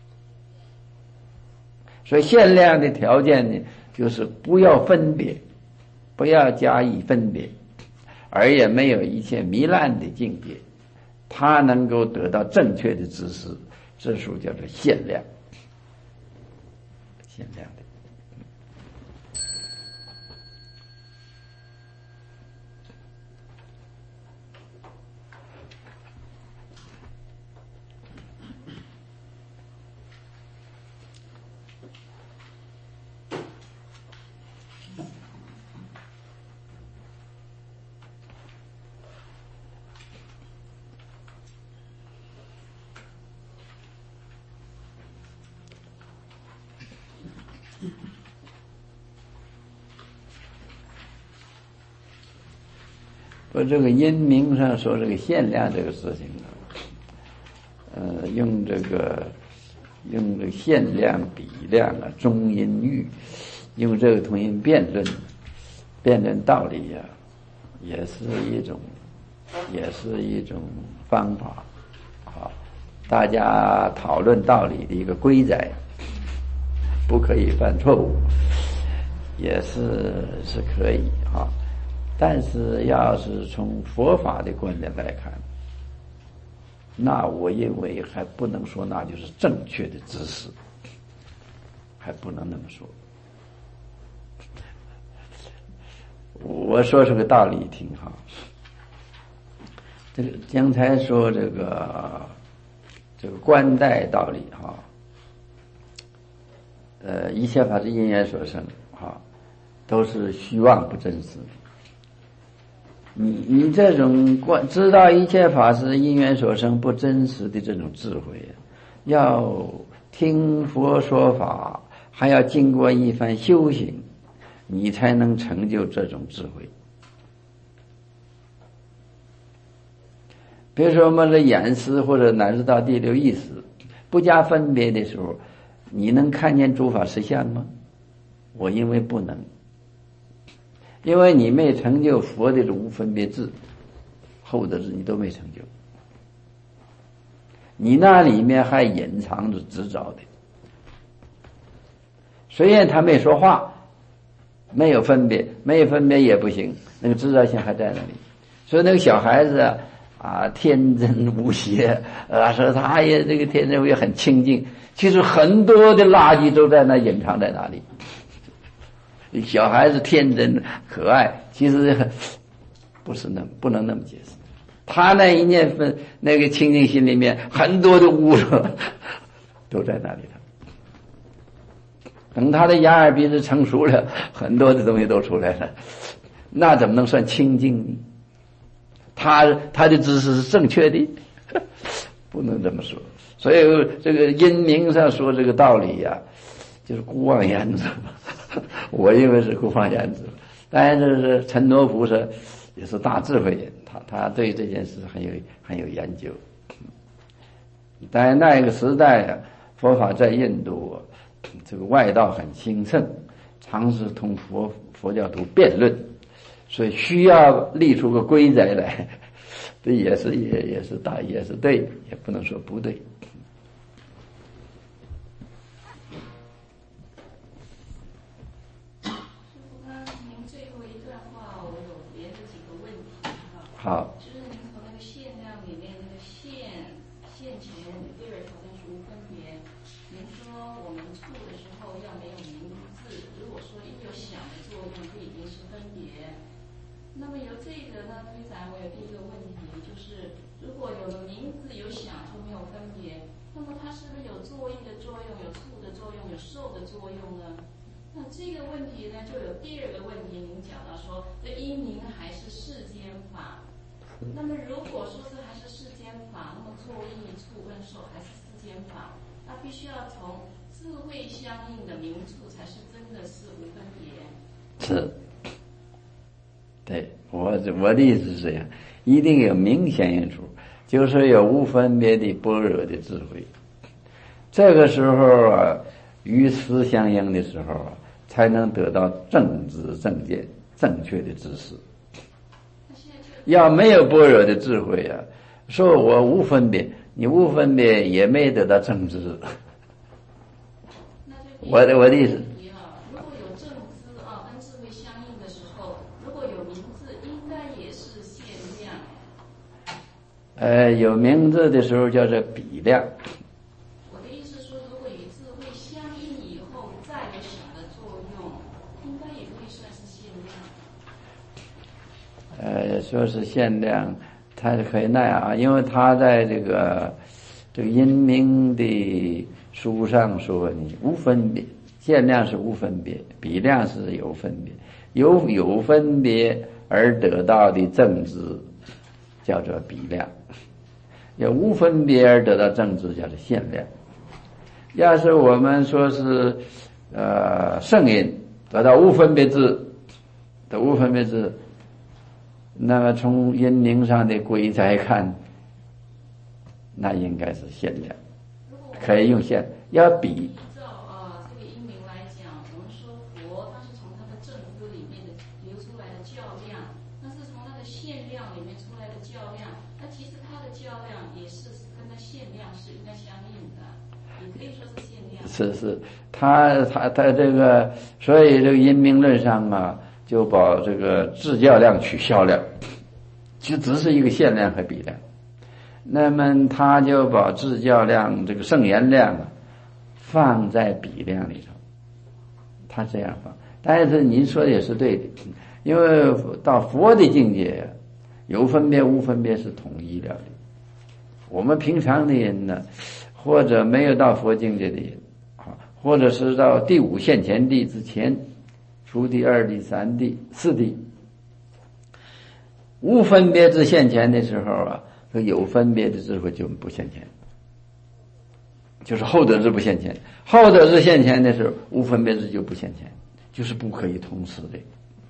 所以限量的条件呢，就是不要分别，不要加以分别，而也没有一切糜烂的境界，他能够得到正确的知识，这属叫做限量。限量的。说这个因明上说这个限量这个事情啊，呃，用这个用这个限量比量啊，中因喻，用这个同音辩论，辩论道理呀、啊，也是一种，也是一种方法啊。大家讨论道理的一个规则，不可以犯错误，也是是可以啊。但是要是从佛法的观点来看，那我认为还不能说那就是正确的知识，还不能那么说。我说出个道理听哈，这个刚才说这个这个观待道理哈，呃，一切法是因缘所生哈，都是虚妄不真实的。你你这种观知道一切法是因缘所生不真实的这种智慧，要听佛说法，还要经过一番修行，你才能成就这种智慧。比如说我们的眼识或者乃至到第六意识不加分别的时候，你能看见诸法实相吗？我认为不能。因为你没成就佛的无分别智，后的智你都没成就，你那里面还隐藏着执着的。虽然他没说话，没有分别，没有分别也不行，那个执着性还在那里。所以那个小孩子啊，啊天真无邪，啊说他也这个天真无邪很清净，其实很多的垃圾都在那隐藏在那里。小孩子天真可爱，其实不是那不能那么解释。他那一念分那个清净心里面很多的污浊都在那里头。等他的眼耳鼻子成熟了，很多的东西都出来了，那怎么能算清净呢？他他的知识是正确的，不能这么说。所以这个因明上说这个道理呀、啊，就是孤妄言之。我认为是孤妄言之，当然这是陈罗菩萨也是大智慧人，他他对这件事很有很有研究。当然那个时代啊，佛法在印度这个外道很兴盛，常是同佛佛教徒辩论，所以需要立出个规则来，这也是也也是大也是对，也不能说不对。好， 就是您从那个限量里面那个限限前第二条件是无分别。您说我们处的时候要没有名字，如果说一有想的作用，不一定是分别。那么由这个呢推展，我有第一个问题，就是如果有了名字有想就没有分别，那么它是不是有作意的作用，有处的作用，有受的作用呢？那这个问题呢，就有第二个问题，您讲到说这因明还是世间法。那么如果说是还是世间法，那么作意处跟受还是世间法，那必须要从智慧相应的名处才是真的是无分别。 是，对，我我的意思是这样，一定有明显应处，就是有无分别的般若的智慧。这个时候啊，与思相应的时候啊，才能得到正知正见正确的知识。要没有般若的智慧啊， 说我无分别，你无分别也没得到正知。我的我的意思。 如果有正知啊，跟智慧相应的时候，如果有名字，应该也是限量。 呃，有名字的时候叫做比量。 我的意思说，如果与智慧相应以后再有想的作用，应该也可以算是限量。 呃，说是限量，它可以那样啊，因为它在这个这个因明的书上说，你无分别，限量是无分别，比量是有分别，有有分别而得到的正知叫做比量，有无分别而得到正知叫做限量。要是我们说是呃圣因得到无分别智，得无分别智，那么从因明上的规则看，那应该是限量，可以用限，要比。 依照啊这个因明来讲，我们说佛它是从它的正知里面的流出来的较量，那是从它的限量里面出来的较量，那其实它的较量也是跟它限量是应该相应的，也可以说是限量。 是是，他他他这个，所以这个因明论上啊，就把这个质较量取销量，就只是一个限量和比量。那么他就把质较量这个圣言量啊放在比量里头，他这样放。但是您说的也是对的，因为到佛的境界，有分别无分别是统一了的。我们平常的人呢，或者没有到佛境界的人啊，或者是到第五现前地之前，初地、二地、三地、四地，无分别之现前的时候啊，有分别的智慧就不现前，就是后得智不现前。后得智现前的时候，无分别智就不现前，就是不可以同时的。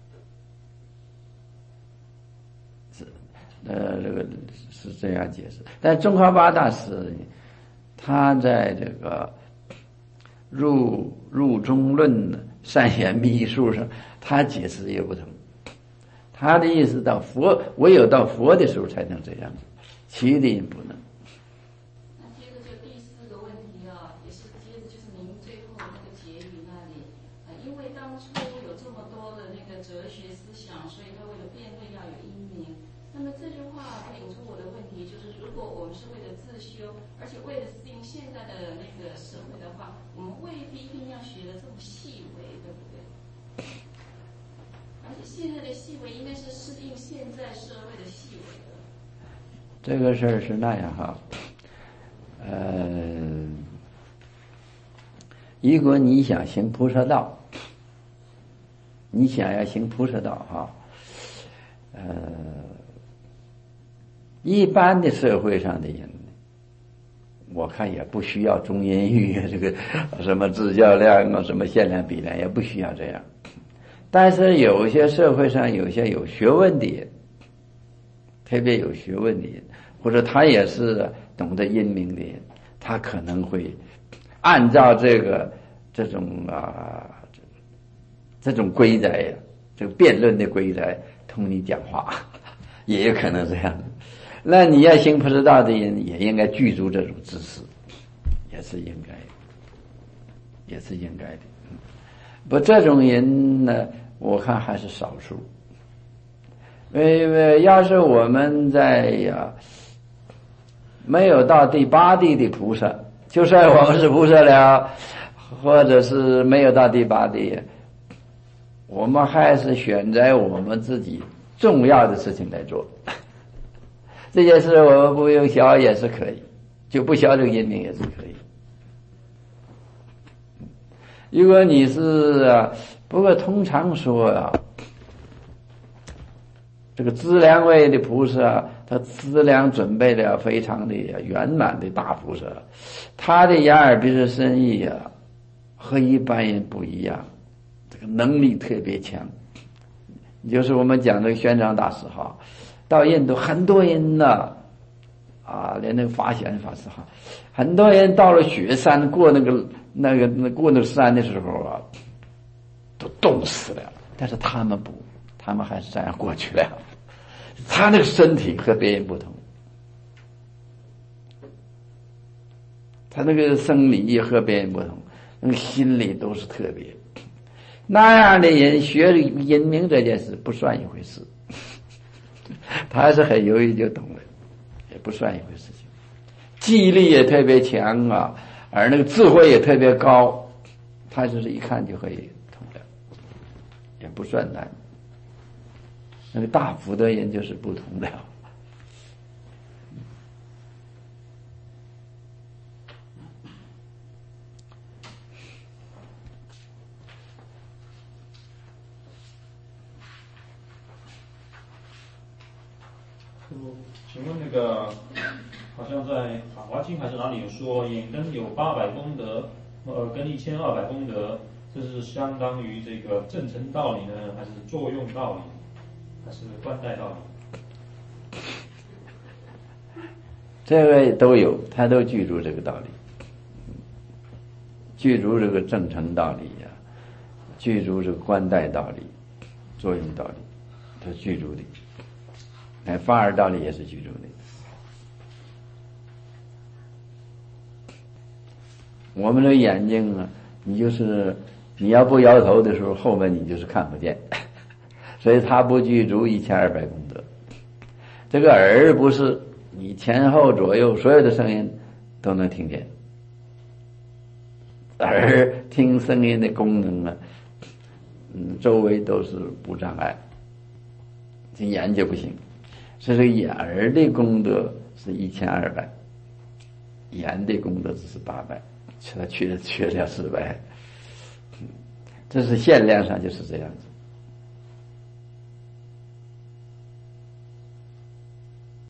是，呃，这个是这样解释。但中华八大师他在这个入入中论善言秘术上，他解释也不同。他的意思到佛，唯有到佛的时候才能这样子，其余的人不能。 那接着就第四个问题啊，也是接着就是您最后那个结语那里，呃，因为当初有这么多的那个哲学思想，所以他为了辩论要有因明。那么这句话会引出我的问题，就是如果我们是为了自修，而且为了适应现在的那个社会的话，我们未必一定要学得这么细微，对不对？而且现在的细微应该是适应现在社会的细微的。 这个事儿是那样哈，呃，如果你想行菩萨道，你想要行菩萨道哈，呃，一般的社会上的人，我看也不需要中阴喻这个什么质较量啊，什么限量比量，也不需要这样。但是有些社会上有些有学问的人，特别有学问的人，或者他也是懂得因明的人，他可能会按照这个这种啊这种规则呀，这个辩论的规则同你讲话，也有可能这样。那你要行菩萨道的人，也应该具足这种知识，也是应该的，也是应该的。不，这种人呢，我看还是少数。因为要是我们在呀没有到第八地的菩萨，就算我们是菩萨了，或者是没有到第八地，我们还是选择我们自己重要的事情来做。这件事我们不用学也是可以，就不学这个因明也是可以。如果你是啊，不过通常说啊，这个资粮位的菩萨，他资粮准备的非常的圆满的大菩萨，他的眼耳鼻舌身意啊，和一般人不一样，这个能力特别强。就是我们讲这个玄奘大师哈，到印度很多人呢，啊，连那个法显法师哈，很多人到了雪山过那个那个那过那个山的时候啊，都冻死了。但是他们不，他们还是这样过去了。他那个身体和别人不同， 他那个生理和别人不同，那个心理都是特别。那样的人学阴明这件事不算一回事，他是很容易就懂了，也不算一回事情。记忆力也特别强啊，而那个智慧也特别高，他就是一看就可以通了，也不算难。那个大福的人就是不同的。 请问那个，好像在《法华经》还是哪里有说，眼根有八百功德，耳根一千二百功德，这是相当于这个正成道理呢，还是作用道理，还是观待道理？ 这个都有，他都具足这个道理，具足这个正成道理呀、啊，具足这个观待道理、作用道理，都具足的。哎，法尔道理也是具足的。我们的眼睛啊，你就是你要不摇头的时候，后面你就是看不见，所以它不具足一千二百功德。这个耳不是你前后左右所有的声音都能听见，耳听声音的功能啊，嗯，周围都是不障碍，这眼就不行。所以这个眼耳的功德是一千二百，眼的功德只是八百，他缺缺了四百，这是限量上就是这样子。